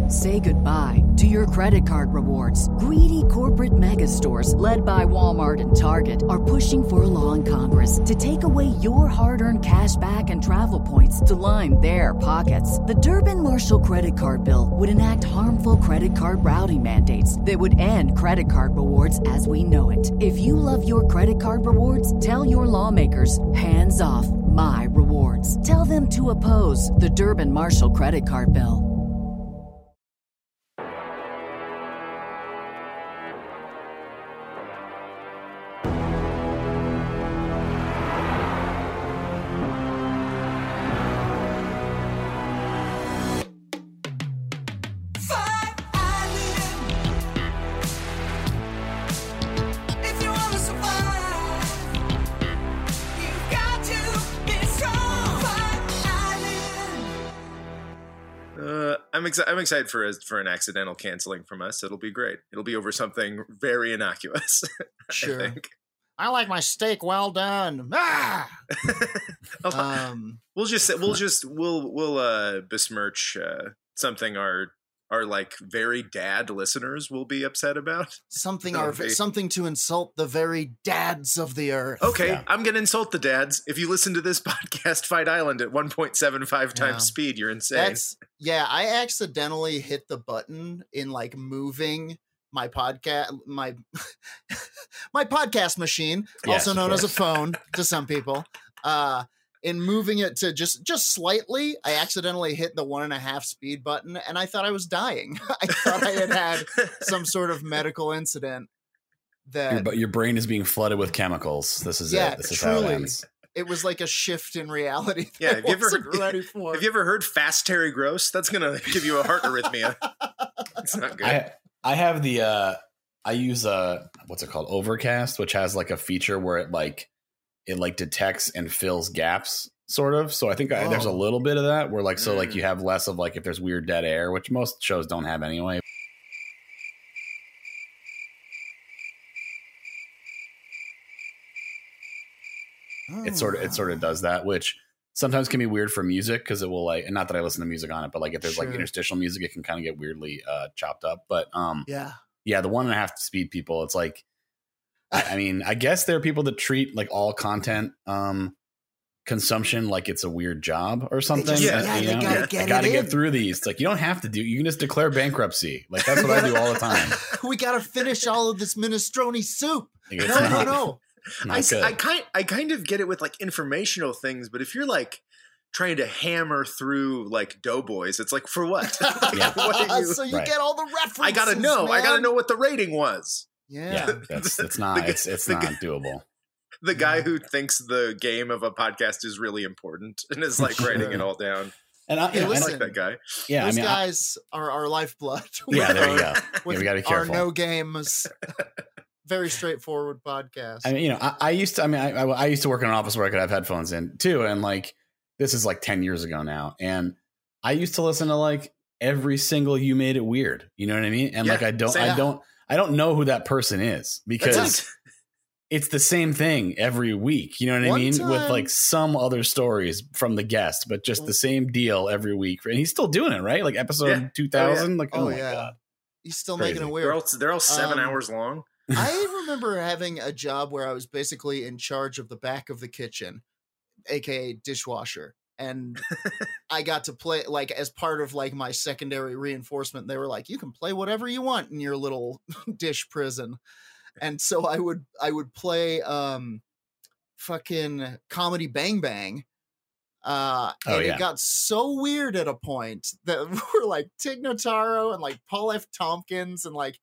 Say goodbye to your credit card rewards. Greedy corporate mega stores, led by Walmart and Target, are pushing for a law in Congress to take away your hard-earned cash back and travel points to line their pockets. The Durbin-Marshall credit card bill would enact harmful credit card routing mandates that would end credit card rewards as we know it. If you love your credit card rewards, tell your lawmakers, hands off my rewards. Tell them to oppose the Durbin-Marshall credit card bill. I'm excited for an accidental canceling from us. It'll be great. It'll be over something very innocuous. Sure. I think. I like my steak well done. Ah! We'll besmirch something our like very dad listeners will be upset about. Something to insult the very dads of the earth. Okay, yeah. I'm gonna insult the dads. If you listen to this podcast, Fight Island at 1.75 times speed, you're insane. I accidentally hit the button in like moving my podcast my podcast machine, also known as a phone to some people. In moving it to just slightly, I accidentally hit the 1.5 speed button, and I thought I was dying. I thought I had some sort of medical incident. But your brain is being flooded with chemicals. This is it. This is how it ends. It was like a shift in reality. Have you ever heard Fast Terry Gross? That's gonna give you a heart arrhythmia. It's not good. I have I use what's it called, Overcast, which has like a feature where it detects and fills gaps, sort of. So I think there's a little bit of that where like you have less of like if there's weird dead air, which most shows don't have anyway. It sort of does that, which sometimes can be weird for music because it will like, and not that I listen to music on it, but like if there's like interstitial music, it can kind of get weirdly chopped up. But the 1.5 speed people, it's like, I mean, I guess there are people that treat like all content consumption like it's a weird job or something. I gotta get through these. It's like, you don't have to you can just declare bankruptcy. Like that's what I do all the time. We gotta finish all of this minestrone soup. No. I kind of get it with like informational things, but if you're like trying to hammer through like Doughboys, it's like, for what? So you get all the references. I gotta know what the rating was. Yeah, it's not doable. The guy who thinks the game of a podcast is really important and is like writing it all down. And I like that guy. Yeah, those guys are our lifeblood. Yeah, there you go. We got to be careful. Our no games, very straightforward podcast. I mean, I used to work in an office where I could have headphones in too, and like this is like 10 years ago now, and I used to listen to like every single You Made It Weird. You know what I mean? And like I don't know who that person is because it's the same thing every week. You know what I mean? With like some other stories from the guest, but just the same deal every week. And he's still doing it, right? Like episode 2000. Like, oh my God. He's still making it weird. They're all 7 hours long. I remember having a job where I was basically in charge of the back of the kitchen, aka dishwasher. And I got to play like as part of like my secondary reinforcement. They were like, you can play whatever you want in your little dish prison. And so I would play fucking Comedy Bang Bang. It got so weird at a point that we're like Tig Notaro and like Paul F. Tompkins and like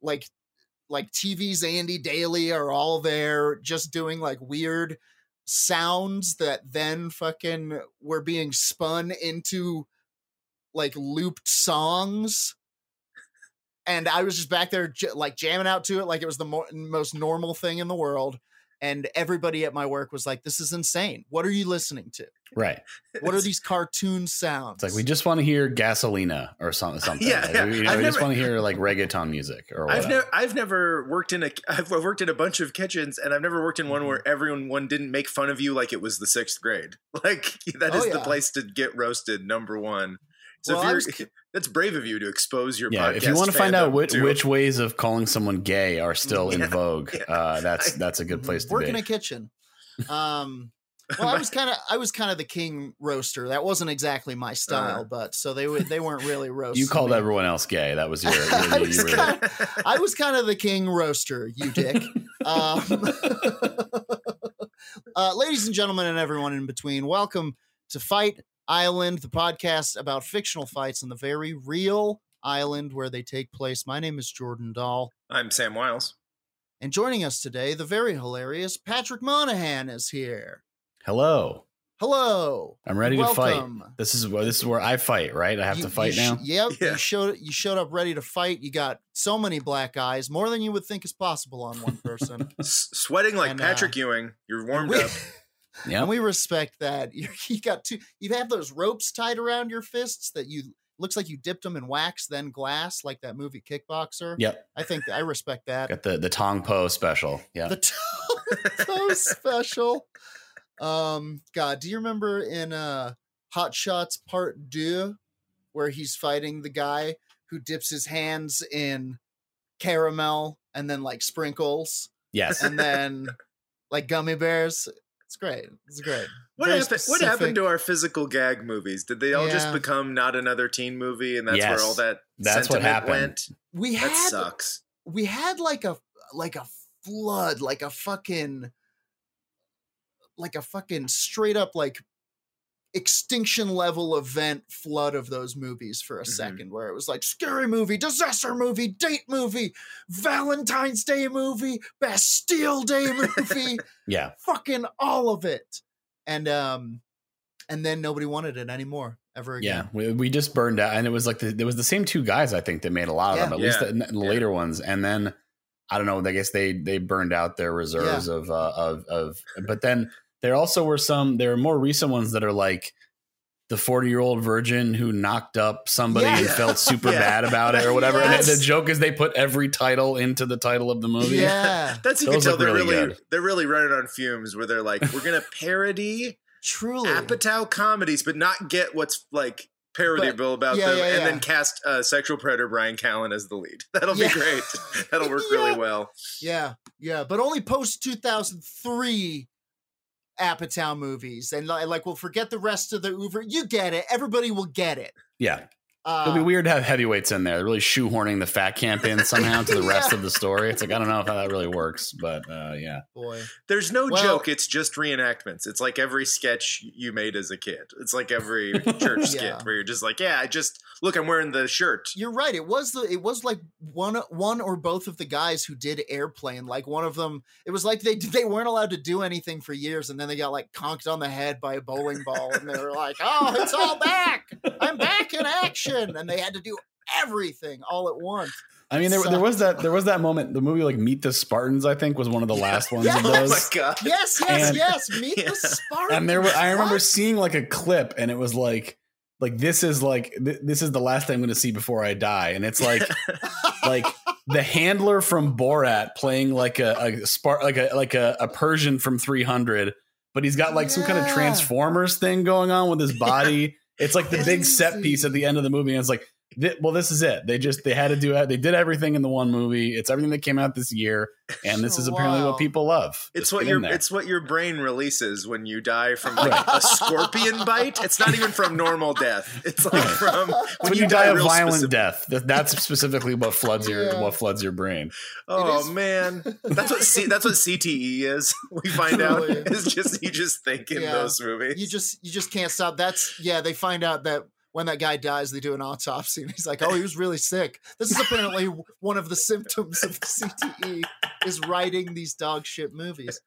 TV's Andy Daly are all there just doing like weird sounds that then fucking were being spun into like looped songs. And I was just back there like jamming out to it like it was the most normal thing in the world. And everybody at my work was like, this is insane. What are you listening to? Right. What are these cartoon sounds? It's like, we just want to hear Gasolina or something. We just want to hear like reggaeton music or whatever. I've worked in a bunch of kitchens, and I've never worked in one where everyone didn't make fun of you like it was the 6th grade. Like that is the place to get roasted. Number one So that's brave of you to expose your podcast. If you want to find out which ways of calling someone gay are still in vogue, that's a good place to work be. in a kitchen. Well, I was kind of the king roaster. That wasn't exactly my style, but so they weren't really roasting. You called everyone else gay. That was your. I was kind of the king roaster. You dick. Ladies and gentlemen, and everyone in between, welcome to Fight Island, the podcast about fictional fights on the very real island where they take place. My name is Jordan Dahl. I'm Sam Wiles. And joining us today, the very hilarious Patrick Monahan is here. Hello. I'm ready to fight. This is where I fight, right? I have to fight now. Yep. Yeah. You showed up ready to fight. You got so many black eyes, more than you would think is possible on one person. Sweating like Patrick Ewing. You're warmed up. Yeah, and we respect that. You have those ropes tied around your fists that looks like you dipped them in wax, then glass, like that movie Kickboxer. Yep. I respect that. Got the Tong Po special. Yeah. The Tong Po special. God, do you remember in Hot Shots Part 2 where he's fighting the guy who dips his hands in caramel and then like sprinkles? Yes. And then like gummy bears. It's great. What happened to our physical gag movies? Did they all just become not another teen movie, and that's where all that's what happened. Went? That sucks. We had like a flood, like a fucking straight up like extinction level event flood of those movies for a second, where it was like scary movie, disaster movie, date movie, Valentine's Day movie, Bastille Day movie. Yeah. Fucking all of it. And then nobody wanted it anymore ever again. Yeah. We just burned out, and it was like there was the same two guys, I think, that made a lot of them, at least the later ones. And then I don't know, I guess they burned out their reserves of but then there also were there are more recent ones that are like the 40-year-old virgin who knocked up somebody and felt super bad about it or whatever. Yes. And the joke is they put every title into the title of the movie. Yeah. That's, you can tell they're really running on fumes, where they're like, we're going to parody truly Apatow comedies, but not get what's like parodyable about them, and then cast sexual predator Brian Callen as the lead. That'll be great. That'll work really well. Yeah. Yeah. But only post 2003 Apatow movies, and like we'll forget the rest of the Uber. You get it. Everybody will get it. Yeah. It'll be weird to have heavyweights in there. They're really shoehorning the fat camp in somehow to the rest of the story. It's like, I don't know how that really works, but yeah. Boy. There's no joke. It's just reenactments. It's like every sketch you made as a kid. It's like every church skit where you're just like, look, I'm wearing the shirt. You're right. It was like one or both of the guys who did Airplane. Like one of them, it was like they weren't allowed to do anything for years, and then they got like conked on the head by a bowling ball, and they were like, "Oh, it's all back! I'm back in action!" And they had to do everything all at once. I mean, there was that moment. The movie like Meet the Spartans, I think, was one of the last ones of those. Oh my God. Yes. Meet the Spartans. And I remember seeing like a clip, and it was like this is the last thing I'm going to see before I die, and it's like like the handler from Borat playing like a Persian from 300, but he's got like some kind of Transformers thing going on with his body. It's like the big set piece at the end of the movie, and it's like, this is it. They had to do it. They did everything in the one movie. It's everything that came out this year, and this is apparently what people love. It's what your brain releases when you die from like a scorpion bite. It's not even from normal death. It's like from when you die of violent death. That's specifically what floods your brain. Oh man, that's what CTE is. We find out it's just you just think in those movies. You just can't stop. They find out that when that guy dies, they do an autopsy, and he's like, "Oh, he was really sick." This is apparently one of the symptoms of CTE is writing these dog shit movies.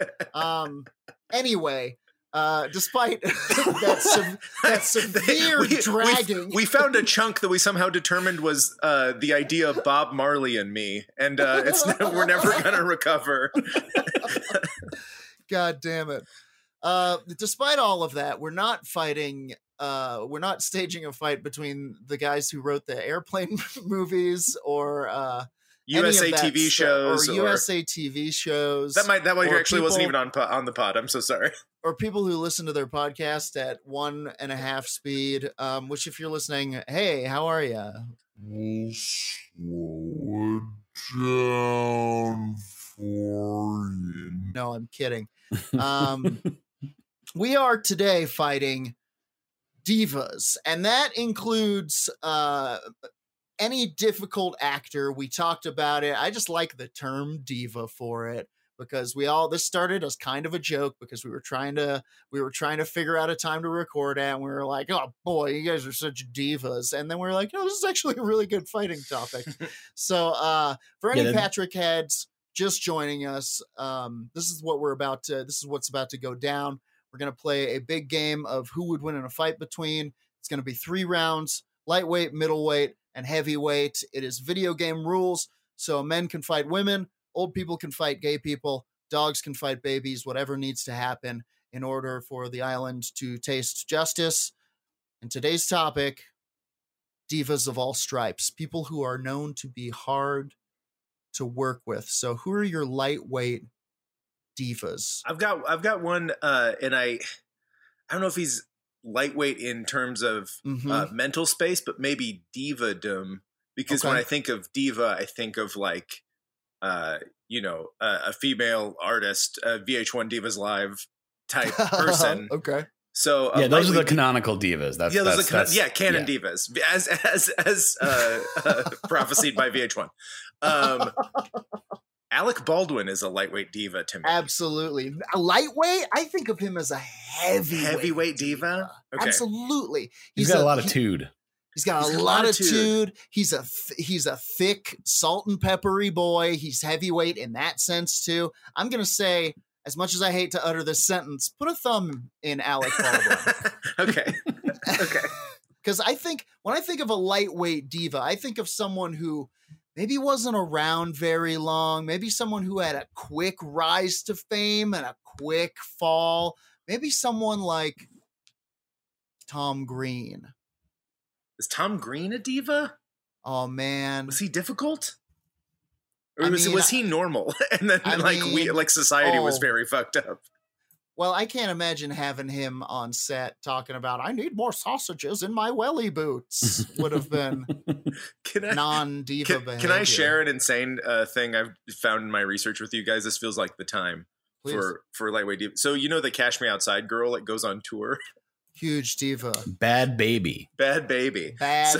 Anyway, despite that severe dragging, we found a chunk that we somehow determined was the idea of Bob Marley and Me, and we're never gonna recover. God damn it! Despite all of that, we're not fighting. We're not staging a fight between the guys who wrote the Airplane movies or USA TV shows or USA TV shows. That actually wasn't even on the pod. I'm so sorry. Or people who listen to their podcast at 1.5 speed. Which, if you're listening, hey, how are you? We'll slow it down for you. No, I'm kidding. We are today fighting divas, and that includes any difficult actor. We talked about it. I just like the term diva for it because this started as kind of a joke because we were trying to figure out a time to record it, and we were like, oh boy, you guys are such divas. And then we were like, no, this is actually a really good fighting topic. So for any Patrick heads just joining us, this is what's about to go down. We're going to play a big game of who would win in a fight between. It's going to be 3 rounds, lightweight, middleweight, and heavyweight. It is video game rules, so men can fight women, old people can fight gay people, dogs can fight babies, whatever needs to happen in order for the island to taste justice. And today's topic, divas of all stripes, people who are known to be hard to work with. So who are your lightweight divas? I've got one, and I don't know if he's lightweight in terms of mental space, but maybe diva-dom, because when I think of diva, I think of like a female artist, a VH1 Divas Live type person. Okay. So those are the canonical divas. Canon divas, as prophesied by VH1. Alec Baldwin is a lightweight diva to me. Absolutely. A lightweight? I think of him as a heavyweight diva. Okay. Absolutely. He's got a lot of tude. He's got a lot of tude. He's a thick, salt and peppery boy. He's heavyweight in that sense too. I'm going to say, as much as I hate to utter this sentence, put a thumb in Alec Baldwin. Okay. Because when I think of a lightweight diva, I think of someone who maybe wasn't around very long. Maybe someone who had a quick rise to fame and a quick fall. Maybe someone like Tom Green. Is Tom Green a diva? Oh, man. Was he difficult? Or was he normal? And then society was very fucked up. Well, I can't imagine having him on set talking about, I need more sausages in my welly boots. Would have been non-diva behavior. Can I share an insane thing I've found in my research with you guys? This feels like the time for lightweight diva. So you know the Cash Me Outside girl that goes on tour? Huge diva. Bad Baby. Bad Baby.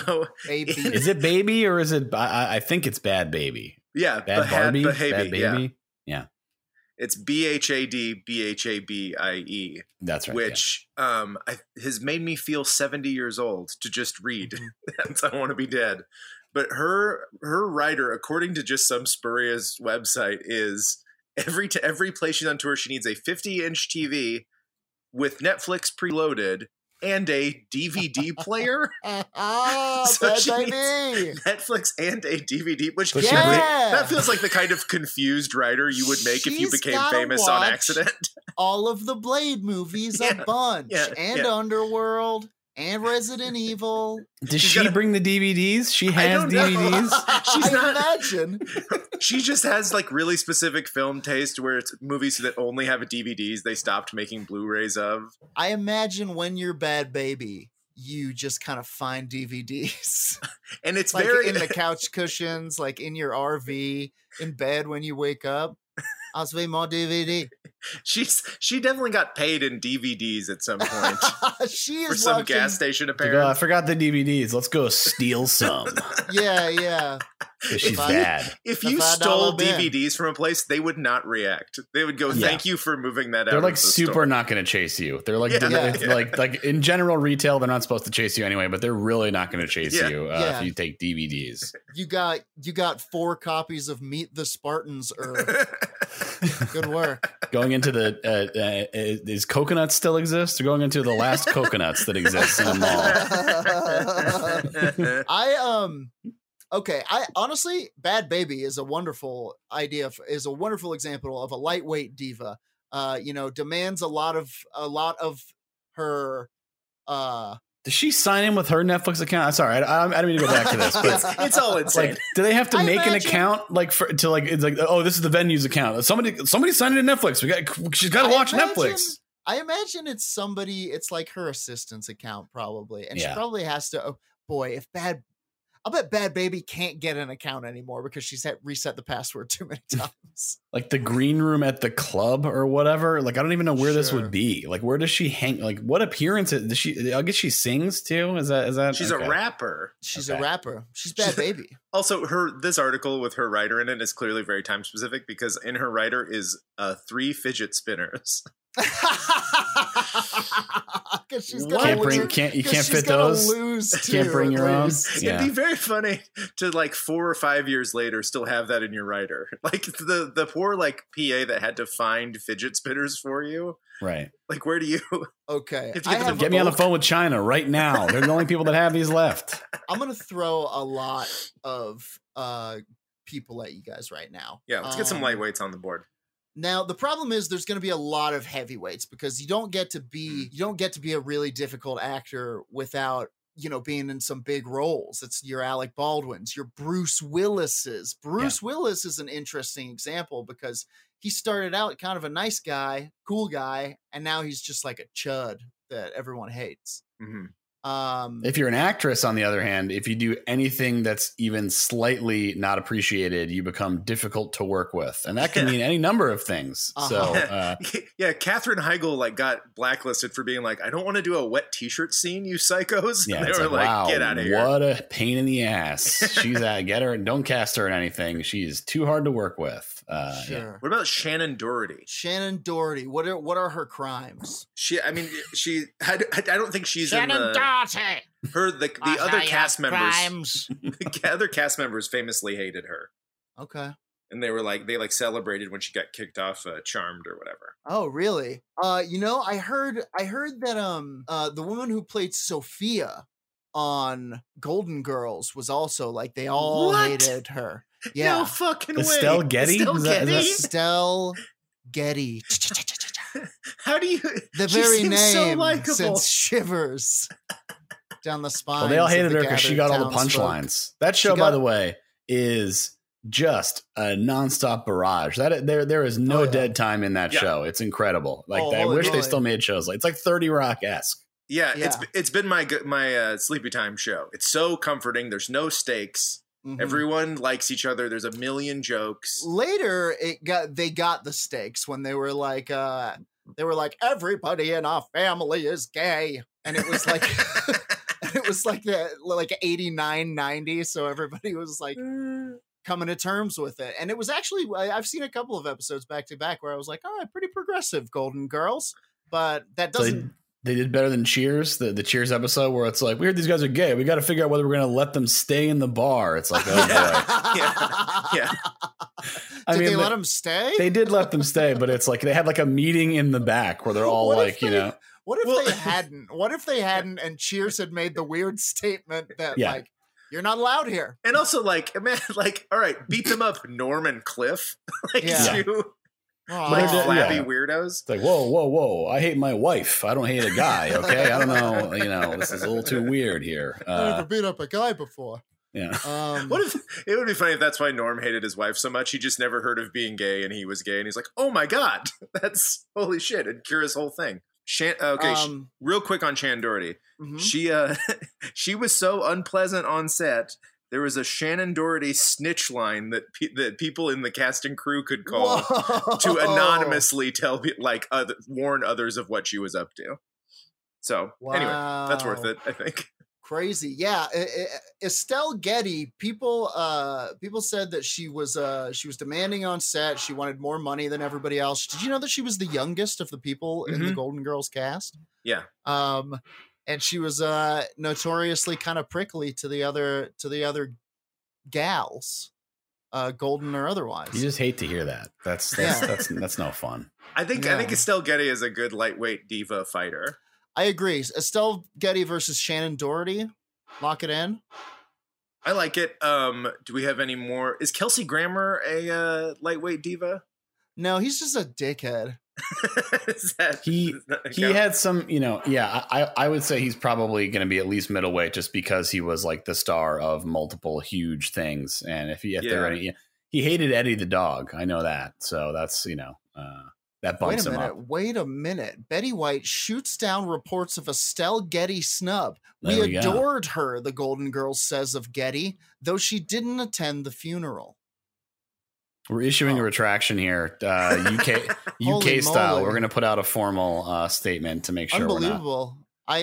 Is it Baby or is it? I think it's Bad Baby. Yeah, Bad Barbie. Bad Baby. Yeah. It's BHAD BHABIE. That's right. Which has made me feel 70 years old to just read. That's I Want to Be Dead. But her writer, according to just some spurious website, is every place she's on tour, she needs a 50-inch TV with Netflix preloaded and a DVD player. So she needs Netflix and a DVD, which that feels like the kind of confused writer you would make if you became famous on accident. All of the Blade movies, a bunch, and Underworld, and Resident Evil. Does she bring the DVDs? She has DVDs. Imagine. She just has like really specific film taste where it's movies that only have DVDs they stopped making Blu-rays of. I imagine when you're Bad Baby, you just kind of find DVDs. And it's like very in the couch cushions, like in your RV, in bed when you wake up. I'll see more DVD. She definitely got paid in DVDs at some point. She is for some gas station apparently. I forgot the DVDs. Let's go steal some. Yeah. She's bad. If you stole DVDs from a place, they would not react. They would go, "Thank you for moving that out." They're like super not going to chase you. They're like, like in general retail, they're not supposed to chase you anyway, but they're really not going to chase you if you take DVDs. You got 4 copies of Meet the Spartans. Good work. Going into is Coconuts still exist? Or going into the last Coconuts that exists in a mall? I honestly, Bad Baby is a wonderful idea. Is a wonderful example of a lightweight diva. Demands a lot of her Does she sign in with her Netflix account? Sorry, I don't mean to go back to this, but it's all insane. Like, do they have to make an account it's like, oh, this is the venue's account. Somebody signed in Netflix. She's got to watch Netflix. I imagine it's somebody. It's like her assistant's account probably, and she probably has to. Oh, boy, I'll bet Bad Baby can't get an account anymore because she's reset the password too many times. Like the green room at the club or whatever. Like, I don't even know where this would be. Like, where does she hang? Like, what appearance does she? I guess she sings too. Is that? She's a rapper. She's a rapper. She's Bad Baby. Also, this article with her writer in it is clearly very time specific because in her writer is 3 fidget spinners. She's can't fit those. Can't bring your own. It'd be very funny to like 4 or 5 years later still have that in your writer. Like the poor like PA that had to find fidget spinners for you. Right. Like, where do you? Okay. Get me on the phone with China right now. They're the only people that have these left. I'm gonna throw a lot of people at you guys right now. Yeah, let's get some lightweights on the board. Now, the problem is there's going to be a lot of heavyweights because you don't get to be a really difficult actor without, being in some big roles. It's your Alec Baldwins, your Bruce Willises. Bruce Willis is an interesting example because he started out kind of a nice guy, cool guy, and now he's just like a chud that everyone hates. Mm-hmm. If you're an actress, on the other hand, if you do anything that's even slightly not appreciated, you become difficult to work with, and that can mean any number of things. So, Katherine Heigl got blacklisted for being like, "I don't want to do a wet T-shirt scene, you psychos." Yeah, and they were like, wow, "Get out of here!" What a pain in the ass. She's out. Get her and don't cast her in anything. She's too hard to work with. Sure. What about Shannon Doherty? Shannon Doherty. What are her crimes? I don't think she's Shannon Doherty. The other cast members. The other cast members famously hated her. Okay. And they celebrated when she got kicked off Charmed or whatever. Oh, really? I heard that the woman who played Sophia on Golden Girls was also like they all hated her. Yeah. No fucking way. Estelle Getty? Estelle Getty. How do you? The very name sends shivers down the spine. Well, they all hated her because she got all the punchlines. That show, by the way, is just a nonstop barrage. There is no dead time in that show. It's incredible. Like I wish they still made shows like it's like 30 Rock-esque. Yeah, it's been my sleepy time show. It's so comforting. There's no stakes. Mm-hmm. Everyone likes each other. There's a million jokes. Later, they got the stakes when they were like everybody in our family is gay, and it was like it was like the 89, 90. So everybody was like coming to terms with it, and it was actually I've seen a couple of episodes back to back where I was like, all right, pretty progressive Golden Girls, but that doesn't. They did better than Cheers, the Cheers episode where it's like, we heard these guys are gay. We got to figure out whether we're going to let them stay in the bar. It's like, oh boy. Yeah. Did they let them stay? They did let them stay, but it's like they had like a meeting in the back where they're all What if they hadn't? What if they hadn't and Cheers had made the weird statement that like, you're not allowed here. And also like, man, like, all right, beat them up, Norm and Cliff. Flabby weirdos. It's like, whoa. I hate my wife. I don't hate a guy. Okay. I don't know. This is a little too weird here. I never beat up a guy before. Yeah. What if it would be funny if that's why Norm hated his wife so much? He just never heard of being gay and he was gay and he's like, oh my God, that's holy shit. It'd cure his whole thing. Real quick on Shannon Doherty. Mm-hmm. She was so unpleasant on set. There was a Shannon Doherty snitch line that that people in the cast and crew could call to anonymously warn others of what she was up to. So anyway, that's worth it, I think. Crazy, yeah. Estelle Getty. People said that she was demanding on set. She wanted more money than everybody else. Did you know that she was the youngest of the people in the Golden Girls cast? Yeah. And she was notoriously kind of prickly to the other gals, golden or otherwise. You just hate to hear that. That's no fun. I think Estelle Getty is a good lightweight diva fighter. I agree. Estelle Getty versus Shannon Doherty. Lock it in. I like it. Do we have any more? Is Kelsey Grammer a lightweight diva? No, he's just a dickhead. He had some, I would say he's probably going to be at least middleweight just because he was like the star of multiple huge things. And if there are any, he hated Eddie the dog. I know that. So that's, that bumps him up. Wait a minute. Betty White shoots down reports of Estelle Getty snub. We adored her, the Golden Girls says of Getty, though she didn't attend the funeral. We're issuing a retraction here, UK style. Moly. We're going to put out a formal statement to make sure. Unbelievable.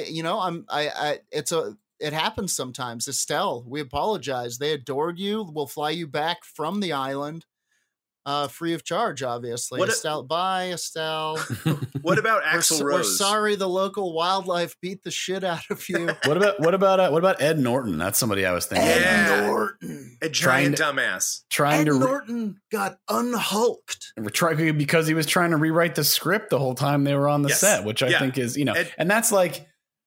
It happens sometimes. Estelle, we apologize. They adored you. We'll fly you back from the island, free of charge, obviously. Bye, Estelle. What about Axl Rose? We're sorry the local wildlife beat the shit out of you. What about Ed Norton? That's somebody I was thinking. Ed Norton, a giant dumbass. Norton got unhulked because he was trying to rewrite the script the whole time they were on the set, which I think is and that's like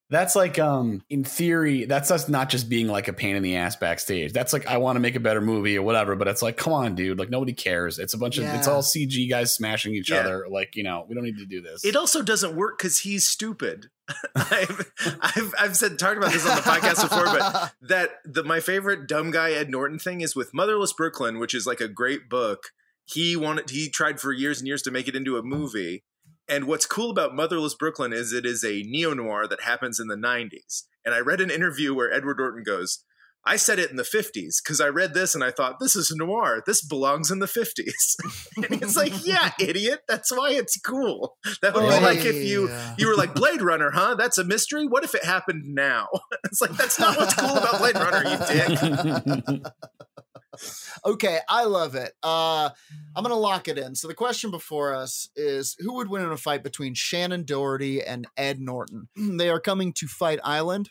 in theory, that's us not just being like a pain in the ass backstage. That's like, I want to make a better movie or whatever, but it's like, come on, dude. Like, nobody cares. It's a bunch of, it's all CG guys smashing each other. Like, we don't need to do this. It also doesn't work because he's stupid. I've talked about this on the podcast before, but my favorite dumb guy Ed Norton thing is with Motherless Brooklyn, which is like a great book. He tried for years and years to make it into a movie. And what's cool about Motherless Brooklyn is it is a neo-noir that happens in the 90s. And I read an interview where Edward Norton goes, I said it in the 50s because I read this and I thought, this is a noir. This belongs in the 50s. And he's like, yeah, idiot. That's why it's cool. That would be like if you were like, Blade Runner, huh? That's a mystery? What if it happened now? It's like, that's not what's cool about Blade Runner, you dick. Okay, I love it. I'm going to lock it in. So the question before us is, who would win in a fight between Shannen Doherty and Ed Norton? They are coming to Fight Island.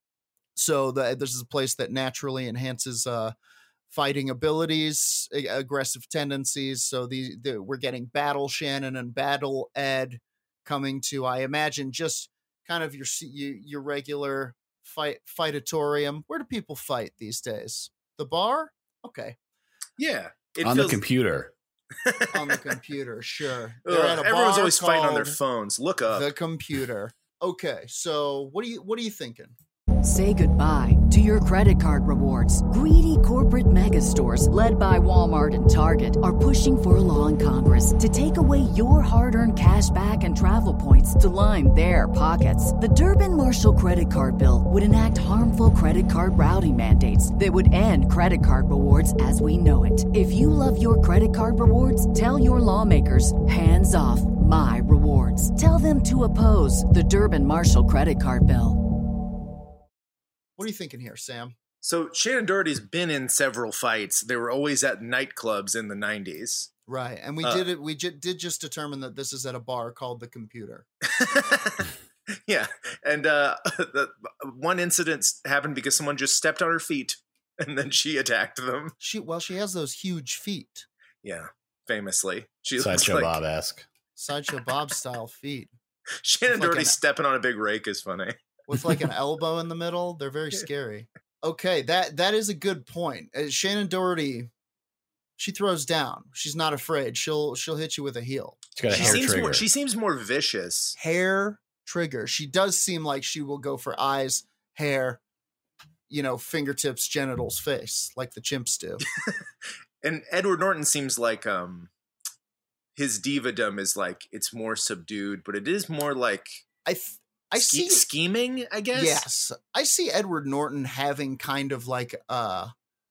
So this is a place that naturally enhances fighting abilities, aggressive tendencies. So we're getting Battle Shannen and Battle Ed coming to, I imagine, just kind of your regular fightatorium. Where do people fight these days? The bar? Okay. Yeah. The computer. On the computer, sure. Everyone's always fighting on their phones. Look up. The computer. Okay, so what are you thinking? Say goodbye to your credit card rewards. Greedy corporate mega stores, led by Walmart and Target, are pushing for a law in Congress to take away your hard-earned cash back and travel points to line their pockets. The Durbin-Marshall credit card bill would enact harmful credit card routing mandates that would end credit card rewards as we know it. If you love your credit card rewards, tell your lawmakers, hands off my rewards. Tell them to oppose the Durbin-Marshall credit card bill. What are you thinking here, Sam? So Shannen Doherty's been in several fights. They were always at nightclubs in the 90s. Right. And we did just determine that this is at a bar called The Computer. Yeah. And the one incident happened because someone just stepped on her feet and then she attacked them. She has those huge feet. Yeah. Famously. She Sideshow Bob-esque. Sideshow Bob style feet. Shannen Doherty stepping on a big rake is funny. With like an elbow in the middle. They're very scary. Okay, that is a good point. Shannen Doherty, she throws down. She's not afraid. She'll hit you with a heel. She seems more vicious. Hair trigger. She does seem like she will go for eyes, hair, fingertips, genitals, face, like the chimps do. And Edward Norton seems like his divadom is like, it's more subdued, but it is more like I see scheming, I guess. Yes, I see Edward Norton having kind of like a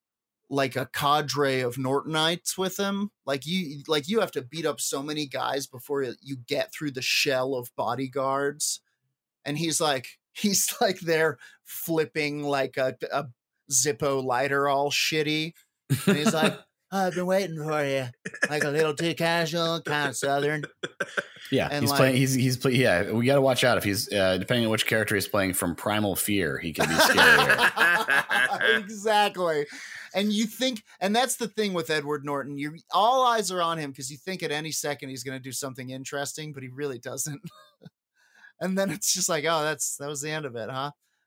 cadre of Nortonites with him. Like you have to beat up so many guys before you get through the shell of bodyguards, and he's like there flipping like a Zippo lighter all shitty, and he's like, I've been waiting for you, like a little too casual, kind of Southern. Yeah, and he's playing. Yeah, we got to watch out if he's depending on which character he's playing from Primal Fear. He can be scarier. Exactly, and that's the thing with Edward Norton. All eyes are on him because you think at any second he's going to do something interesting, but he really doesn't. And then it's just like, oh, that was the end of it, huh?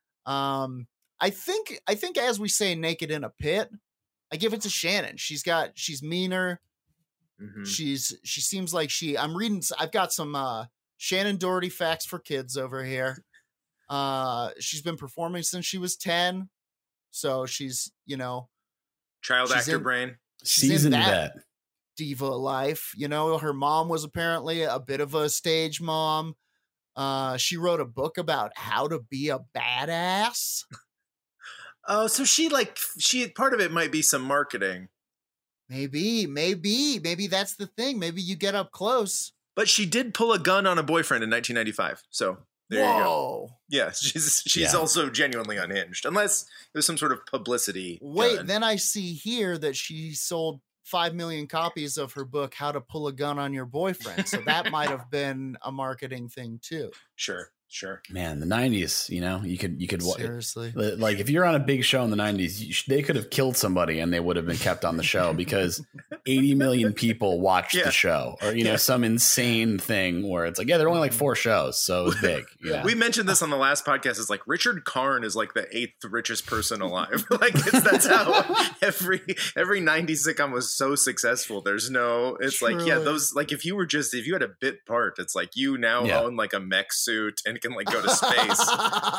I think as we say, naked in a pit. I give it to Shannen. She's meaner. Mm-hmm. She seems like I've got some Shannon Doherty facts for kids over here. She's been performing since she was 10. So she's, child actor brain. Seasoned vet. Diva life. Her mom was apparently a bit of a stage mom. She wrote a book about how to be a badass. Oh, so she part of it might be some marketing. Maybe that's the thing. Maybe you get up close. But she did pull a gun on a boyfriend in 1995. So there you go. Yeah, she's also genuinely unhinged, unless there's some sort of publicity. Wait, gun. then I see here that she sold 5 million copies of her book, How to Pull a Gun on Your Boyfriend. So that might have been a marketing thing too. Sure. Man, the 90s, you could seriously, like if you're on a big show in the 90s, they could have killed somebody and they would have been kept on the show because 80 million people watched the show, or some insane thing where it's like, there are only like 4 shows, so it was big. We mentioned this on the last podcast. It's like Richard Karn is like the 8th richest person alive. That's how every 90s sitcom was so successful. There's no, it's truly. Like, those, like if you had a bit part, it's like you now own like a mech suit and can like go to space.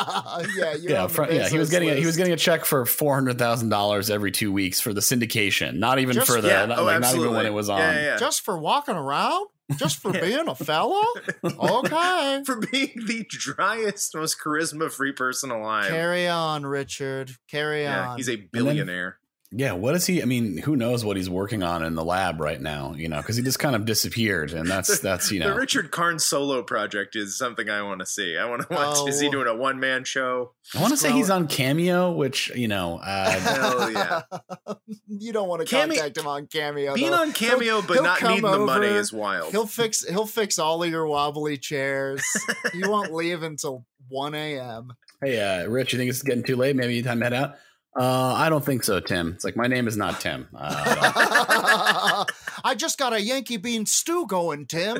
He was getting a check for $400,000 every 2 weeks for the syndication, not even not even when it was on. Just for walking around, just for being a fella. Okay, for being the driest, most charisma-free person alive. Carry on, Richard. Carry on. He's a billionaire. What is he? I mean, who knows what he's working on in the lab right now, because he just kind of disappeared. And that's the Richard Karn solo project is something I want to see. I want to watch. Is he doing a one-man show? I want to say he's on Cameo, which, hell yeah. You don't want to contact him on Cameo. Being on Cameo, but not needing the money is wild. He'll fix all of your wobbly chairs. He won't leave until 1 a.m. Hey, Rich, you think it's getting too late? Maybe time to head out? I don't think so, Tim. It's like, my name is not Tim. I just got a Yankee bean stew going, Tim.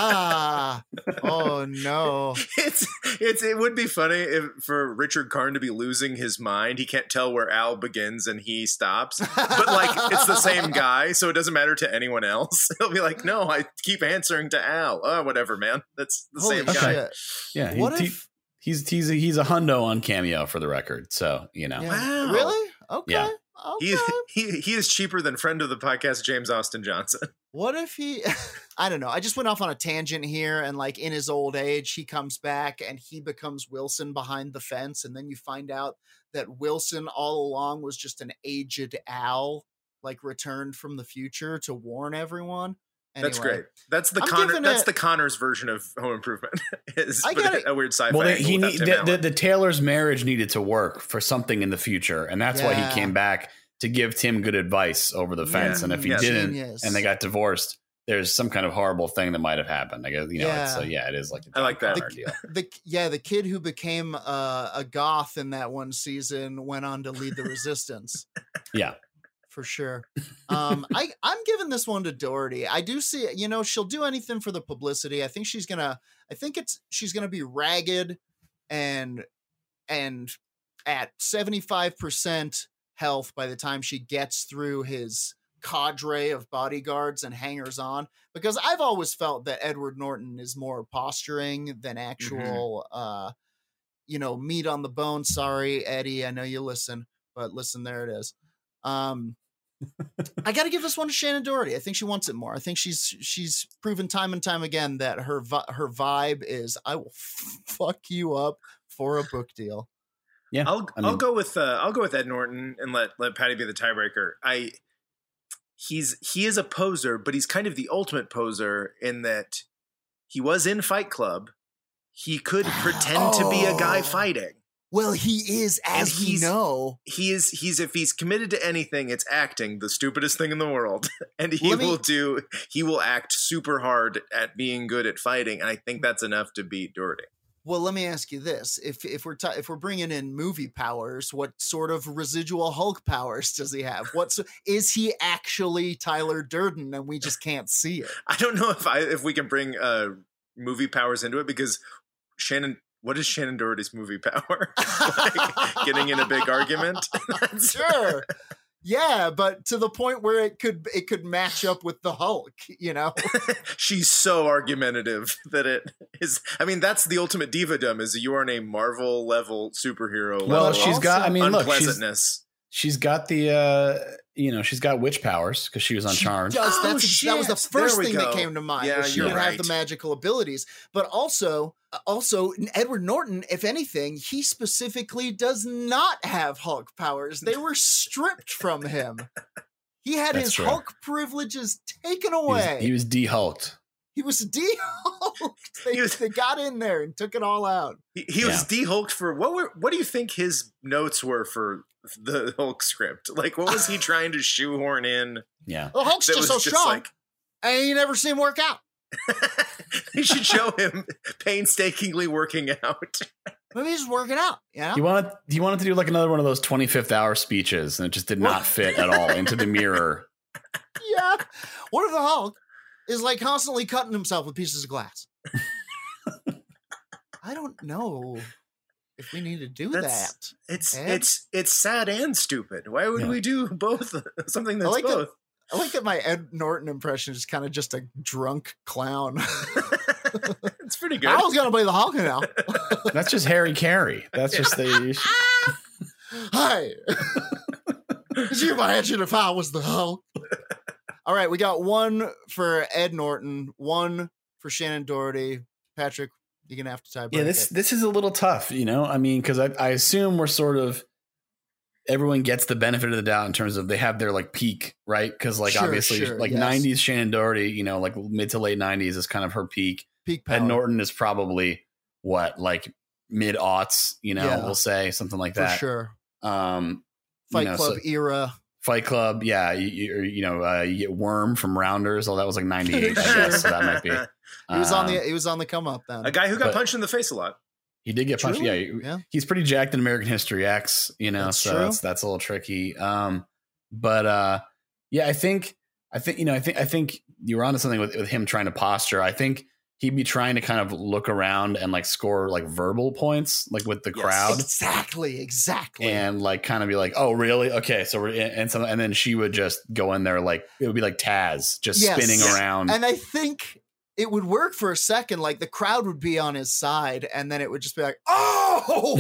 Oh no. It would be funny for Richard Karn to be losing his mind. He can't tell where Al begins and he stops. But like, it's the same guy, so it doesn't matter to anyone else. He'll be like, no, I keep answering to Al. Oh, whatever, man. That's the same guy. Shit. Yeah. What if He's a hundo on Cameo for the record, so Wow, really? Okay. Yeah. Okay. He is cheaper than friend of the podcast James Austin Johnson. What if he? I don't know. I just went off on a tangent here, and like in his old age, he comes back and he becomes Wilson behind the fence, and then you find out that Wilson all along was just an aged Al, like returned from the future to warn everyone. Anyway, that's great. That's the Connors version of Home Improvement. A weird sci-fi. Well, the Taylor's marriage needed to work for something in the future, and that's why he came back to give Tim good advice over the fence. And if he didn't, and they got divorced, there's some kind of horrible thing that might have happened. I guess it is like I like that deal. The kid who became a goth in that one season went on to lead the Resistance. Yeah. For sure. I'm giving this one to Doherty. I do see, she'll do anything for the publicity. I think she's gonna be ragged and at 75% health by the time she gets through his cadre of bodyguards and hangers on, because I've always felt that Edward Norton is more posturing than actual, meat on the bone. Sorry, Eddie. I know you listen, but listen, there it is. I got to give this one to Shannon Doherty. I think she wants it more. I think she's proven time and time again that her vibe is, I will fuck you up for a book deal. Yeah, I'll go with Ed Norton and let Patty be the tiebreaker. He is a poser, but he's kind of the ultimate poser in that he was in Fight Club. He could pretend to be a guy fighting. Well, he is, he's if he's committed to anything, it's acting, the stupidest thing in the world. And he will act super hard at being good at fighting. And I think that's enough to beat Doherty. Well, let me ask you this. If we're bringing in movie powers, what sort of residual Hulk powers does he have? Is he actually Tyler Durden and we just can't see it? I don't know if we can bring movie powers into it, because what is Shannon Doherty's movie power? Like, getting in a big argument? Sure. Yeah, but to the point where it could match up with the Hulk, you know? She's so argumentative that it is. I mean, that's the ultimate diva-dom, is you are a Marvel level superhero. Well, she's got, I mean, look, she's got the, she's got witch powers because she was on Charmed. That was the first thing that came to mind. Yeah, she would have the magical abilities. But also Edward Norton, if anything, he specifically does not have Hulk powers. They were stripped from him. He had his Hulk privileges taken away. He was de-Hulked. He was de-Hulked. They got in there and took it all out. He was de-Hulked for what do you think his notes were for the Hulk script? Like, what was he trying to shoehorn in? Yeah. Well, Hulk's just so strong. I ain't never seen him work out. You should show him painstakingly working out. Maybe he's working out. Yeah. He wanted to do like another one of those 25th hour speeches, and it just did not fit at all into the mirror. Yeah. What if the Hulk is like constantly cutting himself with pieces of glass? I don't know if we need to do that. It's sad and stupid. Why would we do both? Something that's both. I like that my Ed Norton impression is kind of just a drunk clown. It's pretty good. I was going to play the Hulk now. That's just Harry Carey. That's just the... Hi. Could you imagine if I was the Hulk? All right, we got one for Ed Norton, one for Shannon Doherty. Patrick, you're going to have to tie break. Yeah, this is a little tough, I mean, because I assume we're sort of... Everyone gets the benefit of the doubt in terms of they have their like peak, right? Because like obviously 90s Shannon Doherty, like mid to late 90s is kind of her peak. Peak power. Ed Norton is probably like mid aughts, we'll say something like that. For sure. Fight Club era. Fight Club, yeah. You get Worm from Rounders. Oh, that was like 98, I guess. So that might be. He was on the come up then. A guy who got punched in the face a lot. He did get punched. Yeah. He's pretty jacked in American History X, that's a little tricky. But I think you were onto something with him trying to posture. I think he'd be trying to kind of look around and like score like verbal points, like with the crowd. Exactly. And like kind of be like, oh, really? Okay. So and then she would just go in there like it would be like Taz just spinning around. And I think it would work for a second, like the crowd would be on his side, and then it would just be like, "Oh,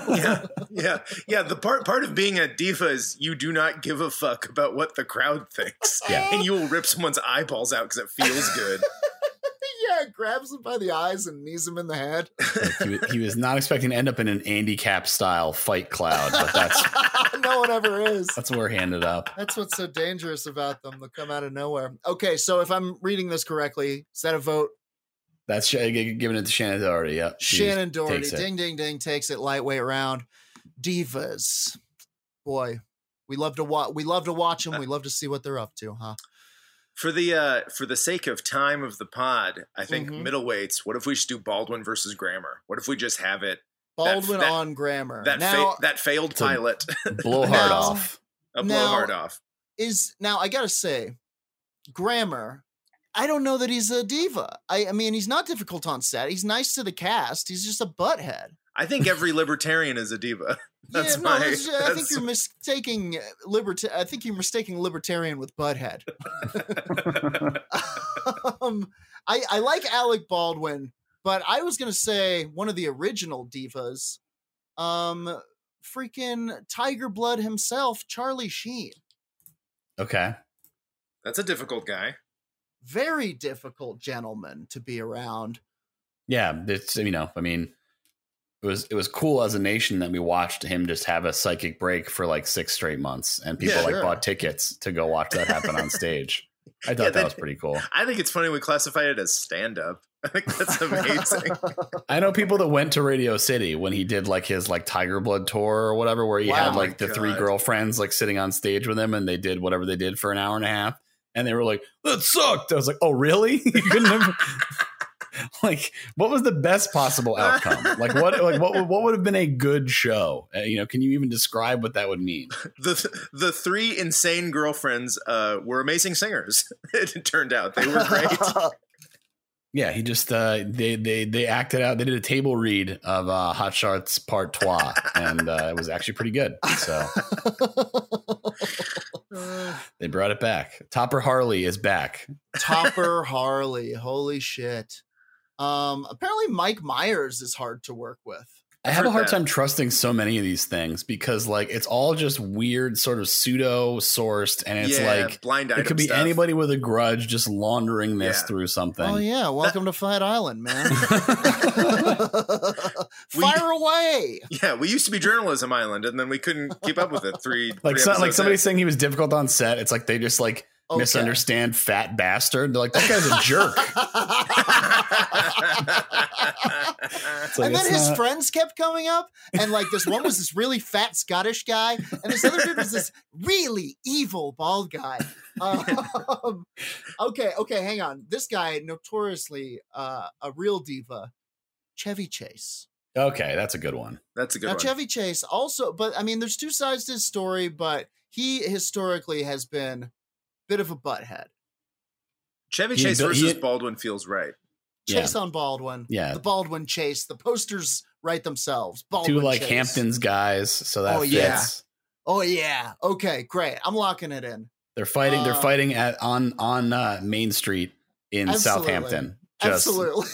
yeah." The part of being a diva is you do not give a fuck about what the crowd thinks, and you will rip someone's eyeballs out because it feels good. Yeah, grabs him by the eyes and knees him in the head. He was not expecting to end up in an Andy Cap style fight cloud, but that's no one ever is. That's where he ended up. That's what's so dangerous about them. They'll come out of nowhere. Okay, so if I'm reading this correctly, is that a vote? That's giving it to Shannon Doherty. Yeah, Shannon Doherty. Ding, ding, ding. Takes it lightweight round. Divas. Boy, we love to watch. We love to watch them. We love to see what they're up to, huh? For the sake of time of the pod, I think middleweights. What if we just do Baldwin versus Grammer? What if we just have it Baldwin on Grammer? That failed pilot. Blowhard off. A blowhard off. Now I gotta say, Grammer. I don't know that he's a diva. I mean, he's not difficult on set. He's nice to the cast. He's just a butthead. I think every libertarian is a diva. I think you're mistaking I think you're mistaking libertarian with butthead. I like Alec Baldwin, but I was gonna say one of the original divas, freaking Tiger Blood himself, Charlie Sheen. Okay, that's a difficult guy. Very difficult gentleman to be around. Yeah, it's I mean. It was cool as a nation that we watched him just have a psychic break for like 6 straight months, and people bought tickets to go watch that happen on stage. I thought that was pretty cool. I think it's funny we classified it as stand-up. I think that's amazing. I know people that went to Radio City when he did like his like Tiger Blood tour or whatever, where he had like the 3 girlfriends like sitting on stage with him, and they did whatever they did for an hour and a half, and they were like, "That sucked." I was like, "Oh, really? You couldn't have." Like, what was the best possible outcome? Like, what would have been a good show? Can you even describe what that would mean? The 3 insane girlfriends were amazing singers. It turned out they were great. Yeah, he just they acted out. They did a table read of Hot Shots Part 2, and it was actually pretty good. So They brought it back. Topper Harley is back. Topper Harley. Holy shit. Apparently Mike Myers is hard to work with. I have a hard time trusting so many of these things because like it's all just weird sort of pseudo sourced and it's like blind it could be stuff. Anybody with a grudge just laundering this through something. Oh yeah, welcome to Fight Island, man. Fire away. Yeah, we used to be Journalism Island and then we couldn't keep up with it. Like somebody saying he was difficult on set. It's like they just like misunderstand fat bastard. They're like, that guy's a jerk. Like, and then his friends kept coming up, and like this one was this really fat Scottish guy, and this other dude was this really evil bald guy. Okay, hang on. This guy, notoriously a real diva, Chevy Chase. Okay, that's a good one. That's a good one. Chevy Chase also, but I mean, there's two sides to his story, but he historically has been a bit of a butthead. Chevy Chase versus Baldwin feels right. Chase on Baldwin. Yeah. The Baldwin Chase. The posters write themselves. Baldwin Two like Chase. Hamptons guys, so that fits. Yeah. Oh yeah. Okay, great. I'm locking it in. They're fighting on Main Street in Southampton. Absolutely.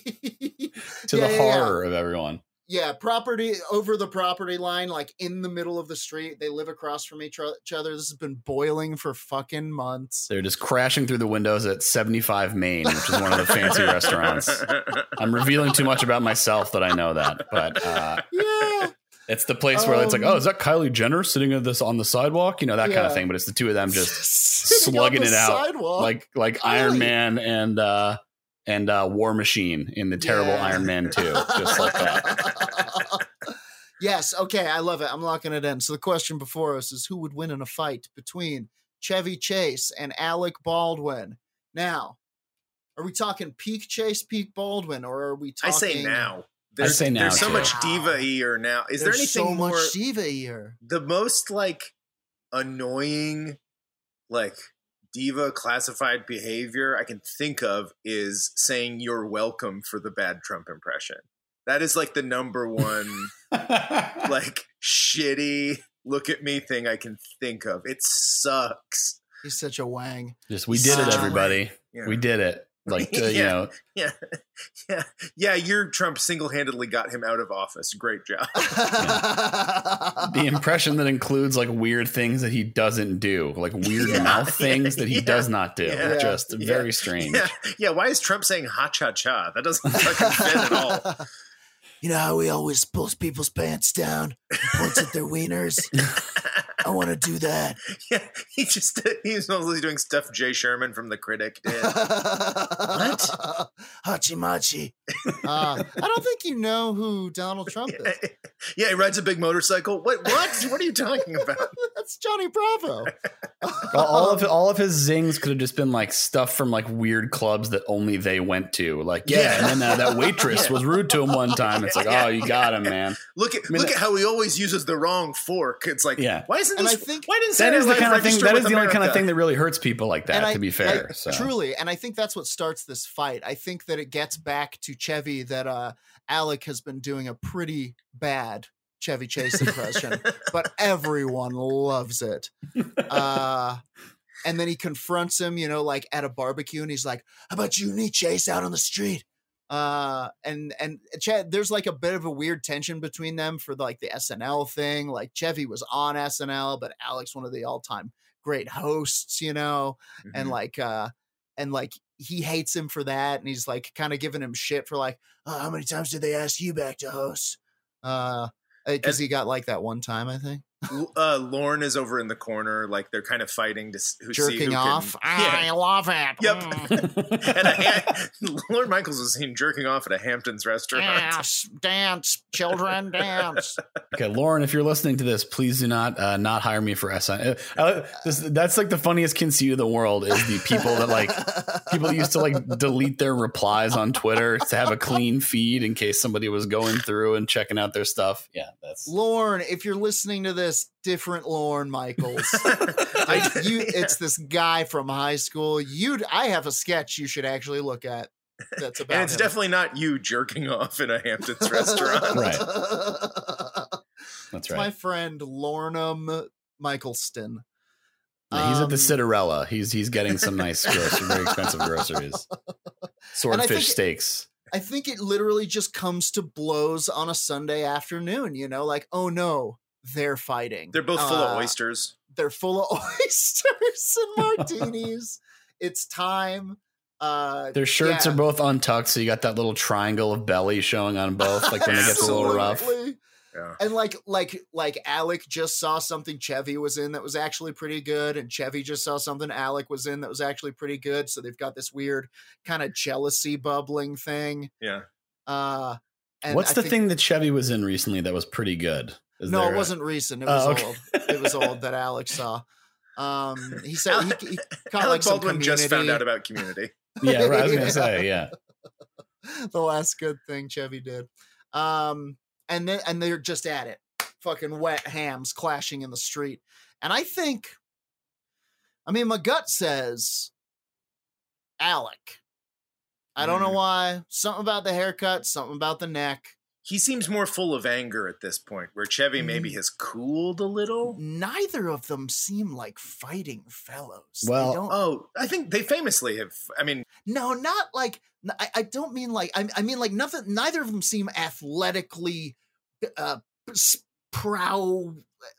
To the horror of everyone. Yeah, property over the property line, like in the middle of the street. They live across from each other. This has been boiling for fucking months. They're just crashing through the windows at 75 Main, which is one of the fancy restaurants. I'm revealing too much about myself that I know that, but yeah, it's the place where it's like, oh, is that Kylie Jenner sitting on the sidewalk? You know, that kind of thing. But it's the two of them just slugging it out sidewalk. like Iron Man and War Machine in the terrible Iron Man 2, just like that. Yes, okay, I love it. I'm locking it in. So the question before us is who would win in a fight between Chevy Chase and Alec Baldwin? Now, are we talking peak Chase, peak Baldwin, or are we talking... I say now. There's so much diva-ier now. Is there anything so more... much diva-ier. The most, like, annoying, like... diva classified behavior I can think of is saying you're welcome for the bad Trump impression. That is like the number one like shitty look at me thing I can think of. It sucks. He's such a wang. Just we did it, everybody. Yeah. We did it. Like you know. Yeah. Your Trump single-handedly got him out of office. Great job. The impression that includes like weird things that he doesn't do, like weird mouth things that he does not do. Just very strange. Yeah. Why is Trump saying ha cha cha? That doesn't fucking fit at all. You know how he always pulls people's pants down, points at their wieners. I want to do that. Yeah, he's mostly doing stuff Jay Sherman from The Critic did. What? Hachi Machi. I don't think you know who Donald Trump is. Yeah, he rides a big motorcycle. What? What are you talking about? That's Johnny Bravo. all of his zings could have just been like stuff from like weird clubs that only they went to. Like, and then that waitress was rude to him one time. It's like, oh, you got him, man. Look at how he always uses the wrong fork. It's like, why isn't this? Why didn't that is the kind of thing? That is the only America? kind of thing that really hurts people like that. To be fair, truly, and I think that's what starts this fight. I think that it gets back to Chevy that Alec has been doing a pretty bad Chevy Chase impression, but everyone loves it. And then he confronts him, like at a barbecue, and he's like, "How about you and me, Chase, out on the street?" And Chad, there's like a bit of a weird tension between them for like the SNL thing. Like Chevy was on SNL, but Alec's one of the all-time great hosts, mm-hmm. and like he hates him for that, and he's like kind of giving him shit for like, oh, how many times did they ask you back to host? Because he got like that one time, I think. Lorne is over in the corner, like they're kind of fighting to jerking off. I love it. Yep. And Lorne Michaels was seen jerking off at a Hamptons restaurant. Dance, children, dance. Okay, Lauren, if you're listening to this, please do not hire me for SN. That's like the funniest conceit of the world is the people that like people used to like delete their replies on Twitter to have a clean feed in case somebody was going through and checking out their stuff. Yeah, that's Lauren. If you're listening to this, different Lorne Michaels. It's this guy from high school. I have a sketch you should actually look at. That's about. And it's definitely not you jerking off in a Hamptons restaurant, right? That's right. My friend Lornum Michaelston. He's at the Citarella. He's getting some nice very expensive groceries. Swordfish steaks. I think it literally just comes to blows on a Sunday afternoon, you know, like, oh no, they're fighting. They're both full of oysters. They're full of oysters and martinis. It's time. Their shirts are both untucked, so you got that little triangle of belly showing on both, like when it gets a little rough. Yeah. And like Alec just saw something Chevy was in that was actually pretty good, and Chevy just saw something Alec was in that was actually pretty good. So they've got this weird kind of jealousy bubbling thing. Yeah. And what's the thing that Chevy was in recently that was pretty good? It wasn't recent. It was old. It was old that Alex saw. He said he caught Alec like some Baldwin just found out about Community. Yeah, right, I was gonna say, yeah. The last good thing Chevy did. And they're just at it. Fucking wet hams clashing in the street. And my gut says Alec. I don't know why. Something about the haircut, something about the neck. He seems more full of anger at this point, where Chevy maybe has cooled a little. Neither of them seem like fighting fellows. Well, I think they famously have. I mean, no, not like. I don't mean like. I mean like nothing. Neither of them seem athletically prow.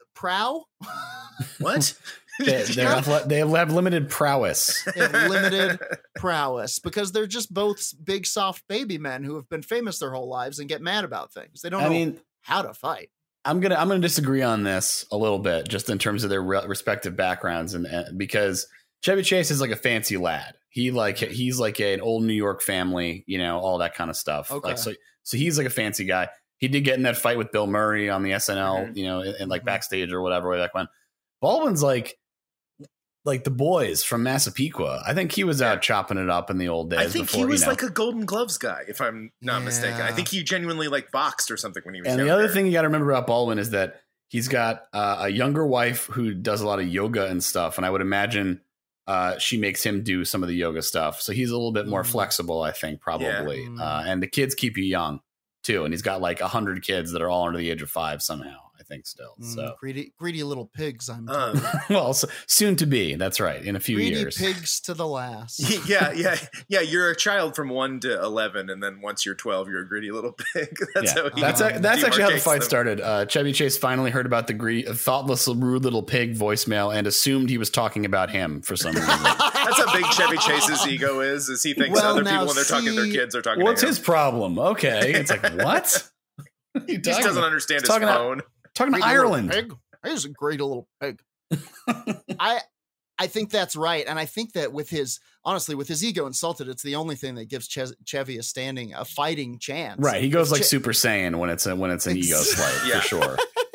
What? They have limited prowess. They have limited prowess because they're just both big, soft baby men who have been famous their whole lives and get mad about things. They don't know how to fight. I'm gonna disagree on this a little bit, just in terms of their respective backgrounds, and because Chevy Chase is like a fancy lad. He's like an old New York family, you know, all that kind of stuff. Okay. Like so he's like a fancy guy. He did get in that fight with Bill Murray on the SNL, you know, and like backstage or whatever way back when. Baldwin's like the boys from Massapequa. I think he was out chopping it up in the old days. I think he was like a Golden Gloves guy, if I'm not mistaken. I think he genuinely like boxed or something when he was younger. And the other thing you got to remember about Baldwin is that he's got a younger wife who does a lot of yoga and stuff. And I would imagine she makes him do some of the yoga stuff. So he's a little bit more flexible, I think, probably. Yeah. And the kids keep you young too. And he's got like 100 kids that are all under the age of 5 somehow, I think still. So greedy little pigs, I'm told. Well, soon to be. That's right. In a few years. Greedy pigs to the last. Yeah. You're a child from 1 to 11, and then once you're 12, you're a greedy little pig. That's actually how the fight started. Chevy Chase finally heard about the thoughtless, rude little pig voicemail and assumed he was talking about him for some reason. That's how big Chevy Chase's ego is he thinks other people, when they're talking to their kids, are talking to him. What's his problem? Okay. It's like, what? He just doesn't understand his phone. Talking to Ireland. Pig. He's a great little pig. I think that's right. And I think that with his ego insulted, it's the only thing that gives Chevy a fighting chance. Right. He goes like Super Saiyan when it's an ego slight, for sure.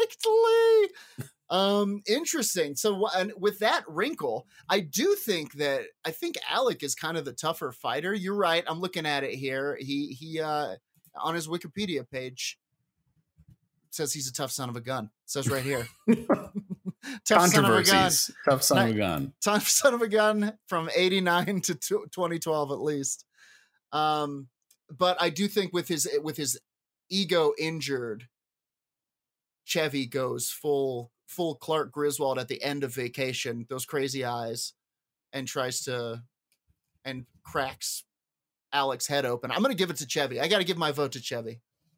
Interesting. So with that wrinkle, I think Alec is kind of the tougher fighter. You're right. I'm looking at it here. He on his Wikipedia page says he's a tough son of a gun. It says right here. Tough son of a gun. Tough son of a gun. Tough son of a gun from 89 to 2012 at least. But I do think with his ego injured, Chevy goes full Clark Griswold at the end of Vacation, those crazy eyes, and cracks Alec's head open. I'm going to give it to Chevy. I got to give my vote to Chevy.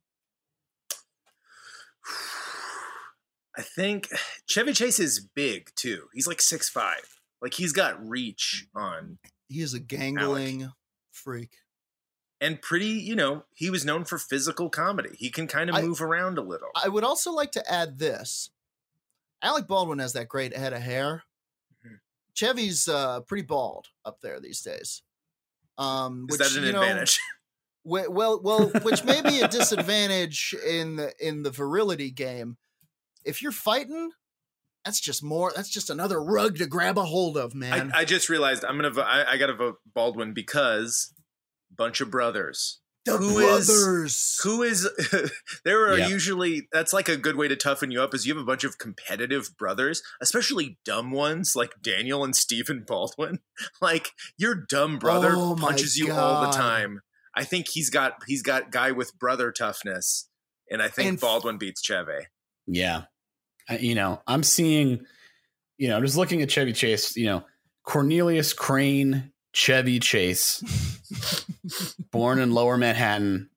I think Chevy Chase is big too. He's like 6'5". Like he's got reach on. He is a gangling freak. And pretty, he was known for physical comedy. He can kind of move around a little. I would also like to add this. Alec Baldwin has that great head of hair. Mm-hmm. Chevy's pretty bald up there these days. Is that an advantage? Well, which may be a disadvantage in the virility game. If you're fighting, that's just another rug to grab a hold of, man. I just realized I gotta vote Baldwin because bunch of brothers. Who is there are usually, that's like a good way to toughen you up, is you have a bunch of competitive brothers, especially dumb ones like Daniel and Stephen Baldwin. Like your dumb brother punches you all the time. I think he's got guy with brother toughness, and I think Baldwin beats Chevy. Yeah. I'm seeing just looking at Chevy Chase, Cornelius Crane, Chevy Chase, born in Lower Manhattan,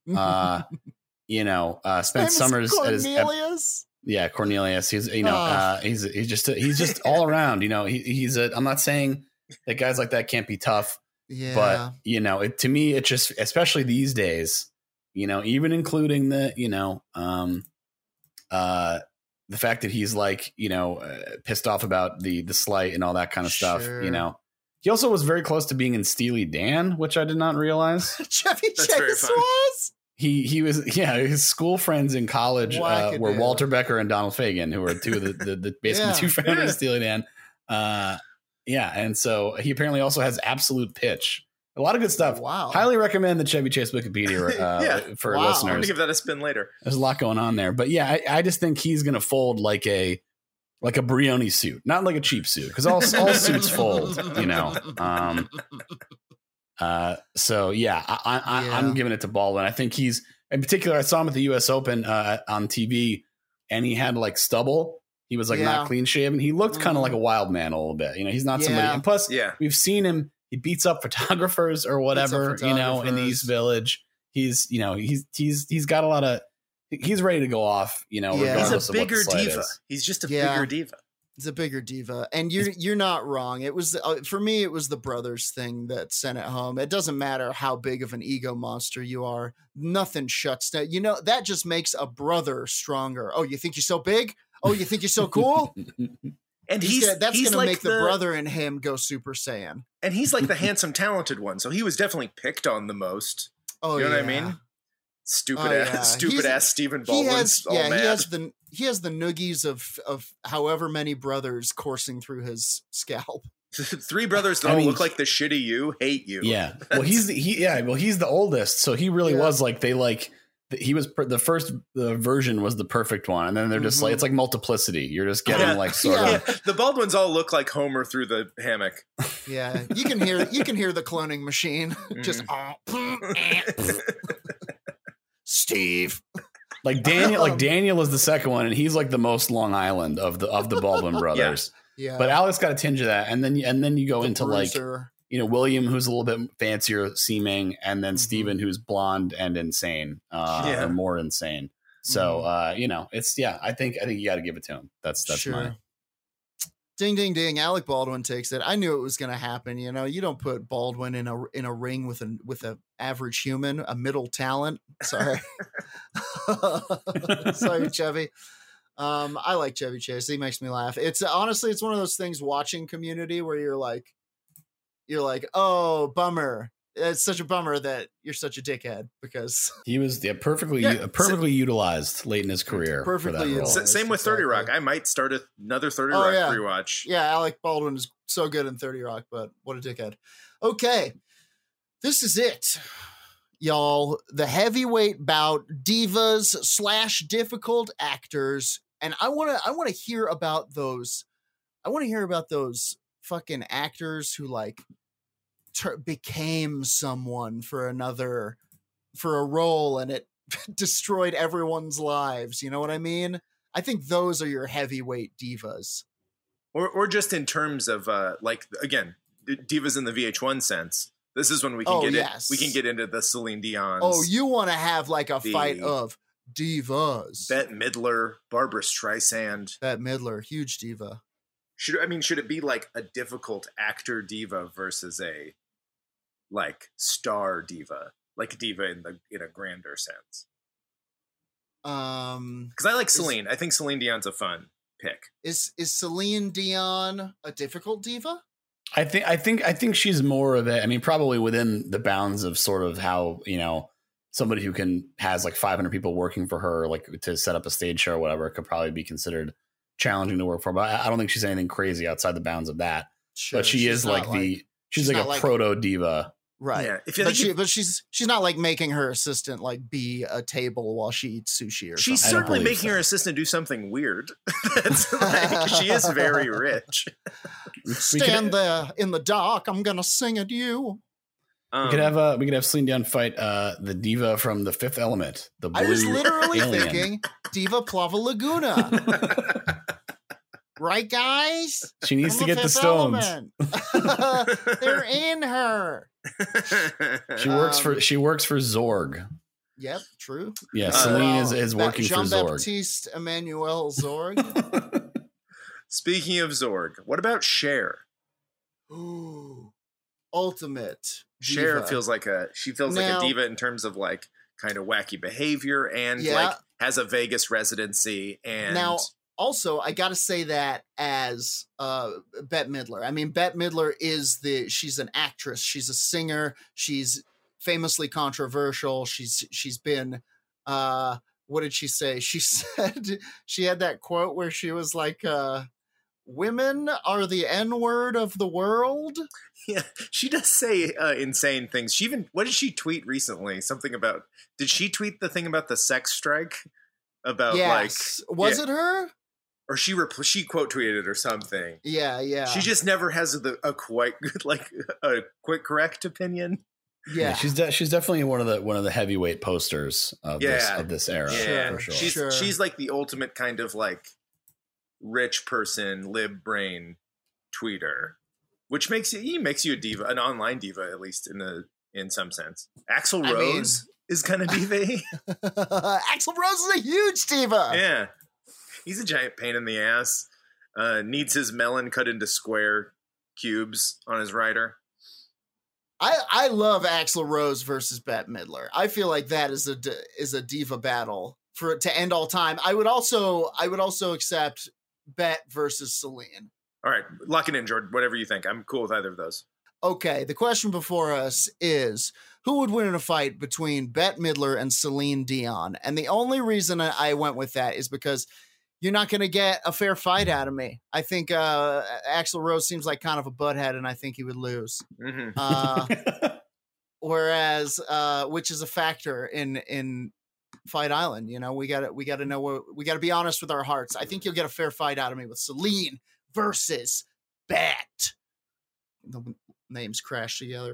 spent summers Cornelius. Cornelius. He's he's just all around. I'm not saying that guys like that can't be tough, but to me, it just, especially these days, even including the fact that he's like, pissed off about the slight and all that kind of stuff. He also was very close to being in Steely Dan, which I did not realize. Chevy Chase was. He was, his school friends in college were Walter Becker and Donald Fagen, who were two of the basically two founders of Steely Dan. And so he apparently also has Absolute Pitch. A lot of good stuff. Wow. Highly recommend the Chevy Chase Wikipedia for listeners. I'm going to give that a spin later. There's a lot going on there. But I just think he's going to fold like a Brioni suit, not like a cheap suit, because all suits fold, I'm giving it to Baldwin. I think he's, in particular, I saw him at the US Open on TV, and he had like stubble. He was like not clean shaven. He looked kind of like a wild man a little bit. He's not somebody. And plus, we've seen him. He beats up photographers or whatever, in the East Village. He's got a lot of. He's ready to go off. He's a bigger diva. He's just a bigger diva. He's a bigger diva, and you're not wrong. It was for me. It was the brothers thing that sent it home. It doesn't matter how big of an ego monster you are. Nothing shuts down. That just makes a brother stronger. Oh, you think you're so big? Oh, you think you're so cool? And that's going to like make the brother in him go Super Saiyan. And he's like the handsome, talented one. So he was definitely picked on the most. Oh, you know what I mean? Stupid ass Stephen Baldwin's he has the noogies of however many brothers coursing through his scalp. 3 brothers that all look like the shitty you hate you. Yeah. Well, he's the oldest. So he really was like, he was the version was the perfect one. And then they're just like, it's like multiplicity. You're just getting of. The Baldwins all look like Homer through the hammock. Yeah. You can hear the cloning machine. Just, Steve. Like Daniel is the second one, and he's like the most Long Island of the Baldwin brothers. Yeah. But Alex got a tinge of that, and then you go into bruiser. William, who's a little bit fancier seeming, and then Steven, who's blonde and insane, or more insane. So I think you got to give it to him. That's sure. mine. Ding, ding, ding. Alec Baldwin takes it. I knew it was going to happen. You don't put Baldwin in a ring with a average human, a middle talent. Sorry. Sorry, Chevy. I like Chevy Chase. He makes me laugh. It's honestly, it's one of those things watching Community where you're like, oh, bummer. It's such a bummer that you're such a dickhead, because he was perfectly utilized late in his career. Perfectly utilized. Same with 30 Rock. I might start another 30 Rock rewatch. Yeah, Alec Baldwin is so good in 30 Rock, but what a dickhead. Okay, this is it, y'all. The heavyweight bout, divas / difficult actors, and I want to hear about those. I want to hear about those fucking actors who like became someone for a role, and it destroyed everyone's lives. You know what I mean? I think those are your heavyweight divas. Or just in terms of again, divas in the VH1 sense. This is when we can we can get into the Celine Dion's. Oh, you want to have like a fight of divas. Bette Midler, Barbra Streisand. Bette Midler, huge diva. Should it be like a difficult actor diva versus a like star diva, like a diva in a grander sense? Because I like Celine. I think Celine Dion's a fun pick. Is Celine Dion a difficult diva? I think she's more of it. I mean, probably within the bounds of sort of how, somebody who has like 500 people working for her, like to set up a stage show or whatever, could probably be considered challenging to work for. But I don't think she's anything crazy outside the bounds of that. Sure, but she's like she's like a proto diva. Right. Yeah. But she's not like making her assistant like be a table while she eats sushi or something. She's certainly making her assistant do something weird. She is very rich. Stand there in the dark. I'm gonna sing at you. We could have Celine Dion fight the diva from The Fifth Element. The blue I was literally alien. thinking Diva Plava Laguna. Right, guys? She needs to get the stones. They're in her. She works for Zorg. Yep, true. Yeah, Celine is working for Zorg. Jean-Baptiste Emmanuel Zorg. Speaking of Zorg, what about Cher? Ooh, ultimate Cher diva. feels like a diva in terms of like kind of wacky behavior and like has a Vegas residency. And now also I gotta say that as Bette Midler. I mean, Bette Midler she's an actress, she's a singer, she's famously controversial. She's been what did she say? She said she had that quote where she was like women are the N-word of the world. Yeah, she does say insane things. What did she tweet recently? Something about, did she tweet the thing about the sex strike? About was it her? Or she quote tweeted or something. Yeah. She just never has a quite like a quick correct opinion. Yeah, she's definitely one of the heavyweight posters of this era. Yeah, for sure. She's like the ultimate kind of like rich person, lib brain tweeter, which makes you a diva, an online diva, at least in some sense. Axl Rose is kind of diva. Axl Rose is a huge diva. Yeah, he's a giant pain in the ass. Needs his melon cut into square cubes on his rider. I love Axl Rose versus Bette Midler. I feel like that is a diva battle to end all time. I would also accept Bette versus Celine. All right, lock it in, Jordan. Whatever you think. I'm cool with either of those. Okay, the question before us is, who would win in a fight between Bette Midler and Celine Dion? And the only reason I went with that is because you're not going to get a fair fight out of me. I think Axl Rose seems like kind of a butthead, and I think he would lose. Mm-hmm. Whereas, which is a factor in Fight Island. You know, we got to know we got to be honest with our hearts. I think you'll get a fair fight out of me with Celine versus Bette. The names crash together.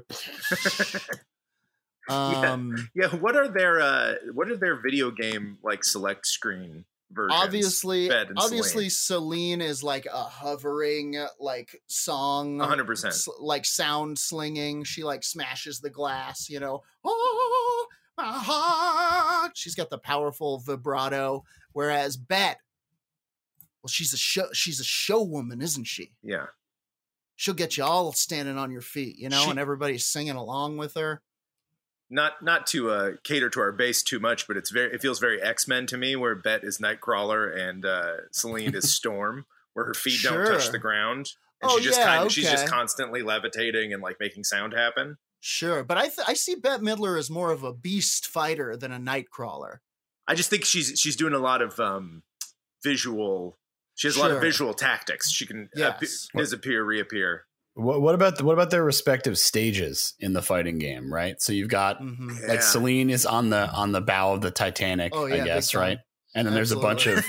Yeah. What are their video game like select screen versions? Obviously Celine is like a hovering like song, 100%, like sound slinging. She like smashes the glass, you know. Oh, my heart. She's got the powerful vibrato, whereas Bette, well, she's a show woman, isn't she? Yeah. She'll get you all standing on your feet, you know, and everybody's singing along with her. Not to cater to our base too much, but it feels very X-Men to me, where Bette is Nightcrawler and Celine is Storm, where her feet don't touch the ground, and she's just constantly levitating and like making sound happen. Sure, but I see Bette Midler as more of a beast fighter than a Nightcrawler. I just think she's doing a lot of visual. She has a lot of visual tactics. She can disappear, reappear. What about their respective stages in the fighting game, right? So you've got like Celine is on the bow of the Titanic, I guess, right? And then there's a bunch of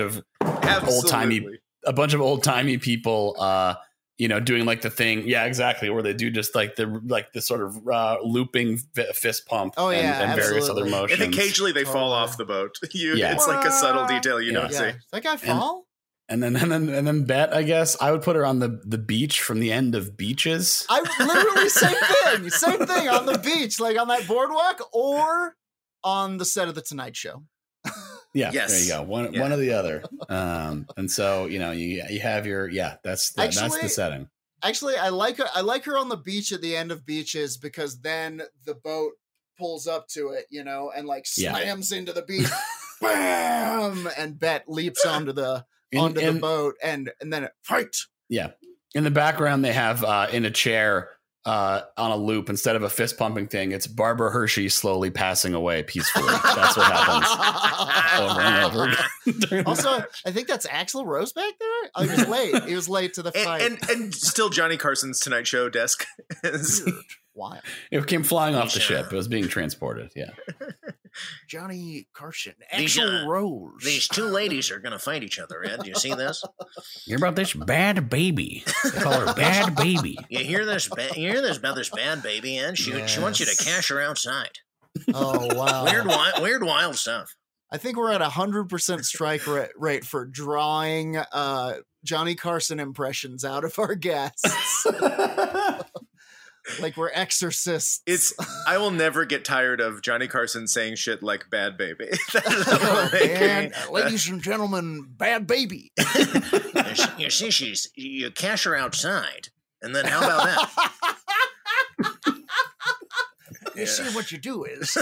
old timey people, you know, doing like the thing, where they do just like the sort of looping fist pump, and various other motions. And occasionally they fall off the boat. It's like a subtle detail you don't see. That guy fall. And then Bette, I guess I would put her on the beach from the end of Beaches. I literally same thing on the beach, like on that boardwalk, or on the set of the Tonight Show. Yeah, there you go. One or the other. And so you know you have your that's the setting. Actually, I like her on the beach at the end of Beaches, because then the boat pulls up to it, you know, and like slams into the beach, bam, and Bette leaps onto the boat, and then it fight. Yeah. In the background, they have in a chair on a loop, instead of a fist pumping thing, it's Barbara Hershey slowly passing away peacefully. That's what happens over and over again. Also, I think that's Axl Rose back there. Oh, he was late. He was late to the fight. And still Johnny Carson's Tonight Show desk. Wild. It came flying off the ship. It was being transported. Yeah. Johnny Carson, Axl Rose. These two ladies are going to fight each other, Ed. Do you see this? You hear about this bad baby? They call her Bad Baby. You hear this about this bad baby, Ed? She wants you to cash her outside. Oh, wow. Weird, wild stuff. I think we're at 100% strike rate for drawing Johnny Carson impressions out of our guests. Like we're exorcists. I will never get tired of Johnny Carson saying shit like "bad baby." And ladies and gentlemen, bad baby. You see, you cash her outside, and then how about that? You see what you do is.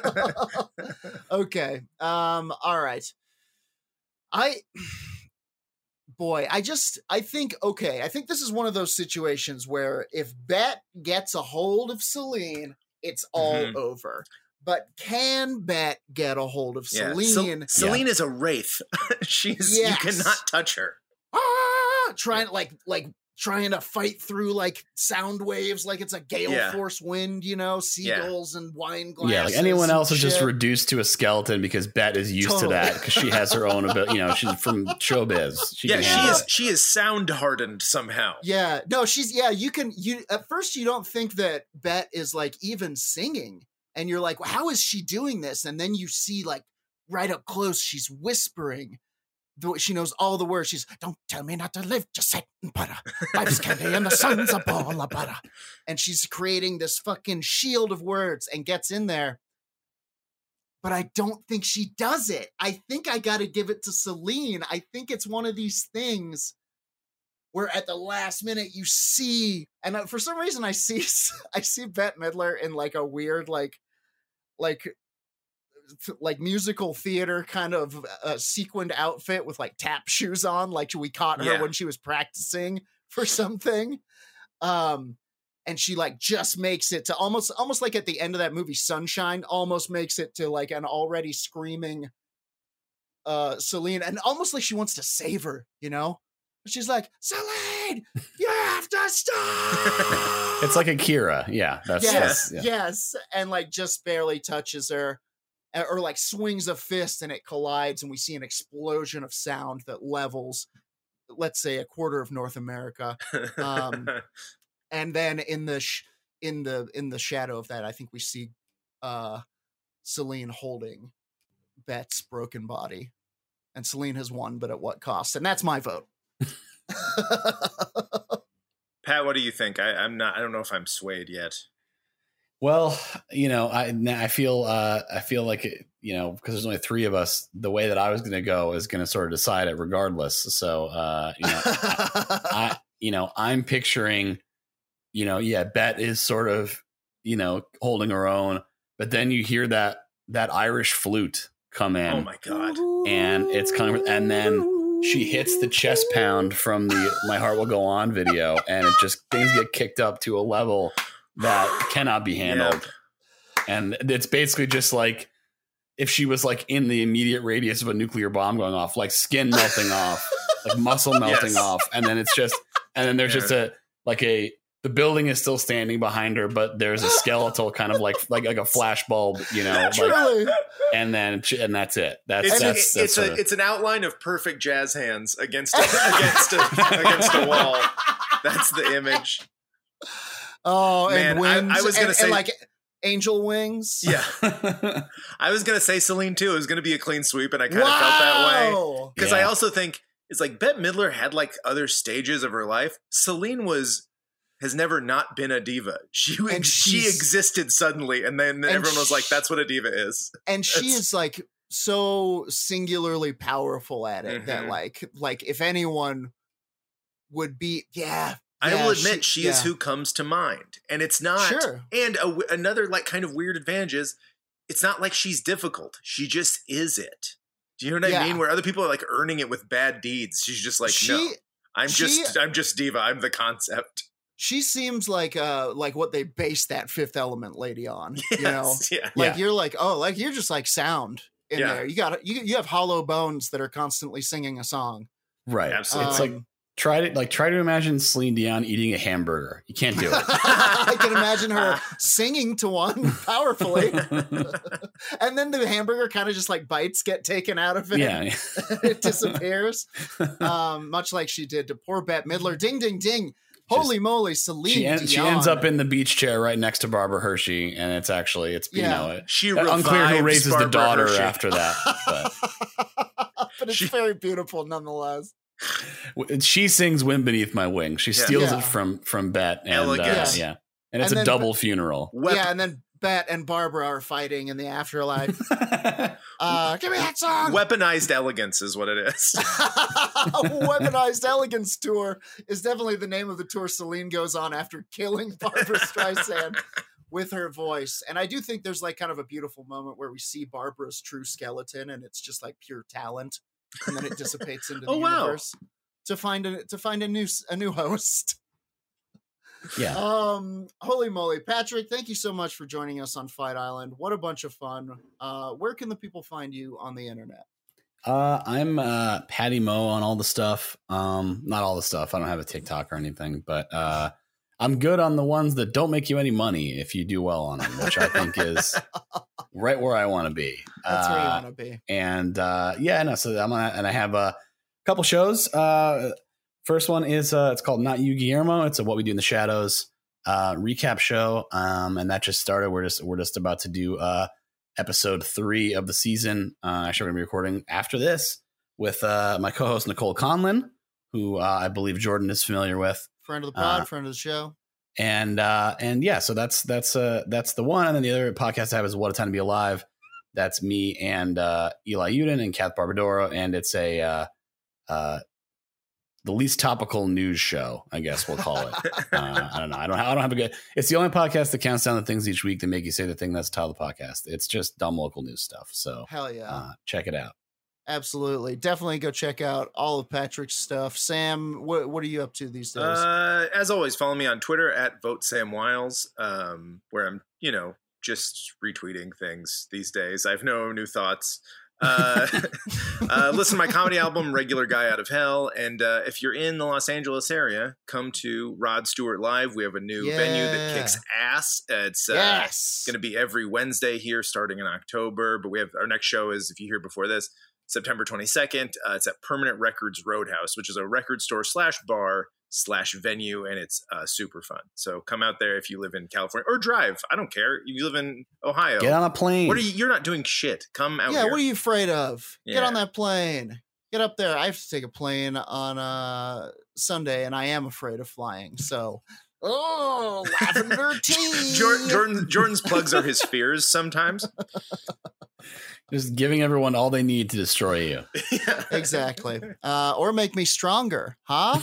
Okay. All right. I think this is one of those situations where if Bet gets a hold of Celine, it's all over. But can Bet get a hold of Celine? Celine is a wraith. You cannot touch her. Trying to fight through like sound waves like it's a gale force wind, seagulls and wine glasses. Yeah, like anyone else is just reduced to a skeleton because Bet is used to that because she has her own ability. She's from showbiz. She is sound hardened somehow. Yeah, no, you at first you don't think that Bet is like even singing, and you're like, well, how is she doing this? And then you see like right up close, she's whispering. She knows all the words. She's, don't tell me not to live, just sit and butter. Life's candy and the sun's a ball of butter. And she's creating this fucking shield of words and gets in there. But I don't think she does it. I think I got to give it to Celine. I think it's one of these things where at the last minute you see, and for some reason I see Bette Midler in like a weird, like musical theater kind of sequined outfit with like tap shoes on, like we caught her when she was practicing for something. And she like just makes it to almost like at the end of that movie Sunshine, almost makes it to like an already screaming Celine, and almost like she wants to save her, she's like, Celine, you have to stop. It's like Akira. Yeah. Yes. And like just barely touches her. Or like swings a fist and it collides, and we see an explosion of sound that levels, let's say, a quarter of North America. And then in the shadow of that, I think we see Celine holding Bette's broken body, and Celine has won, but at what cost? And that's my vote. Pat, what do you think? I don't know if I'm swayed yet. Well, I feel like because there's only three of us, the way that I was going to go is going to sort of decide it regardless. So, I'm picturing, Bet is sort of, holding her own, but then you hear that Irish flute come in. Oh my God. And it's coming, and then she hits the chest pound from the My Heart Will Go On video, and things get kicked up to a level that cannot be handled. Yep. And it's basically just like if she was like in the immediate radius of a nuclear bomb going off, like skin melting off, like muscle melting off. And then there's just the building is still standing behind her, but there's a skeletal kind of like a flash bulb, and that's it. It's an outline of perfect jazz hands against a wall. That's the image. Oh, man, and wings. I was going to say, and like angel wings. Yeah. I was going to say Celine too. It was going to be a clean sweep, and I kind of felt that way. Because I also think it's like Bette Midler had like other stages of her life. Celine has never not been a diva. She existed suddenly, and then everyone was like, that's what a diva is. And she is like so singularly powerful at it that like if anyone would be, I will admit she is who comes to mind, and it's not. Sure. And another like kind of weird advantage is it's not like she's difficult. She just is it. Do you know what I mean? Where other people are like earning it with bad deeds. She's just like, no, I'm just diva. I'm the concept. She seems like what they based that Fifth Element lady on. Yes, You're like, oh, like you're just like sound in there. You have hollow bones that are constantly singing a song. Right. Absolutely. It's like try to imagine Celine Dion eating a hamburger. You can't do it. I can imagine her singing to one powerfully. And then the hamburger kind of just like bites get taken out of it. Yeah. It disappears. Much like she did to poor Bette Midler. Ding, ding, ding. Holy moly, Celine she ends up in the beach chair right next to Barbara Hershey, and it's you know, she unclear who raises Barbara the daughter Hershey. after that. But it's very beautiful nonetheless. She sings "Wind Beneath My Wings." She steals it from Bet, and and it's a double funeral. And then Bet and Barbara are fighting in the afterlife. Give me that song. Weaponized Elegance is what it is. Weaponized Elegance Tour is definitely the name of the tour Celine goes on after killing Barbara Streisand with her voice. And I do think there's like kind of a beautiful moment where we see Barbara's true skeleton, and it's just like pure talent, and then it dissipates into the universe to find a new host. Yeah. Holy moly, Patrick, thank you so much for joining us on Fight Island. What a bunch of fun. Where can the people find you on the internet? I'm Patty Mo on all the stuff. Not all the stuff. I don't have a TikTok or anything, but I'm good on the ones that don't make you any money if you do well on them, which I think is right where I want to be. That's where you want to be. And so I have a couple shows. First one is it's called Not You, Guillermo. It's a What We Do in the Shadows recap show, and that just started. We're just about to do episode 3 of the season. Actually, we're gonna be recording after this with my co-host Nicole Conlon, who I believe Jordan is familiar with. Friend of the pod, friend of the show. And so that's the one. And then the other podcast I have is What a Time to Be Alive. That's me and Eli Uden and Kath Barbadoro, and it's the least topical news show, I guess we'll call it. I don't know. I don't have a good. It's the only podcast that counts down the things each week that make you say the thing that's the title of the podcast. It's just dumb local news stuff. So hell yeah, check it out. Absolutely, definitely go check out all of Patrick's stuff. Sam, what are you up to these days? As always, follow me on Twitter at VoteSamWiles, where I'm just retweeting things these days. I have no new thoughts. Listen to my comedy album Regular Guy Out of Hell, and if you're in the Los Angeles area, come to Rod Stewart Live. We have a new venue that kicks ass. It's going to be every Wednesday here starting in October, but we have our next show is, if you hear before this, September 22nd. It's at Permanent Records Roadhouse, which is a record store /bar /venue, and it's super fun. So come out there if you live in California, or drive. I don't care. If you live in Ohio, get on a plane. You're not doing shit. Come out here. What are you afraid of? Get on that plane. Get up there. I have to take a plane on Sunday, and I am afraid of flying. So lavender tea. Jordan's plugs are his fears sometimes. Just giving everyone all they need to destroy you. Exactly. Or make me stronger. Huh?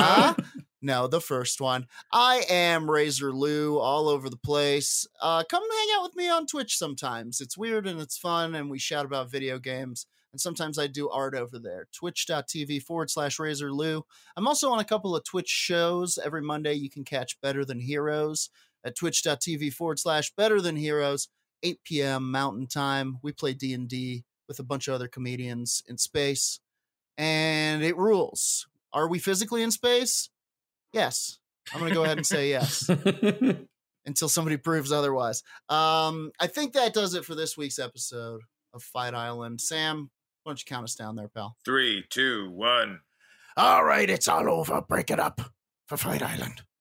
No, the first one. I am Razor Lou all over the place. Come hang out with me on Twitch sometimes. It's weird and it's fun, and we shout about video games. And sometimes I do art over there. Twitch.tv/Razor Lou. I'm also on a couple of Twitch shows. Every Monday you can catch Better Than Heroes at twitch.tv/Better Than Heroes. 8 p.m. Mountain Time. We play D&D with a bunch of other comedians in space, and it rules. Are we physically in space? Yes. I'm going to go ahead and say yes until somebody proves otherwise. I think that does it for this week's episode of Fight Island. Sam, why don't you count us down there, pal? 3, 2, 1. All right, it's all over. Break it up for Fight Island.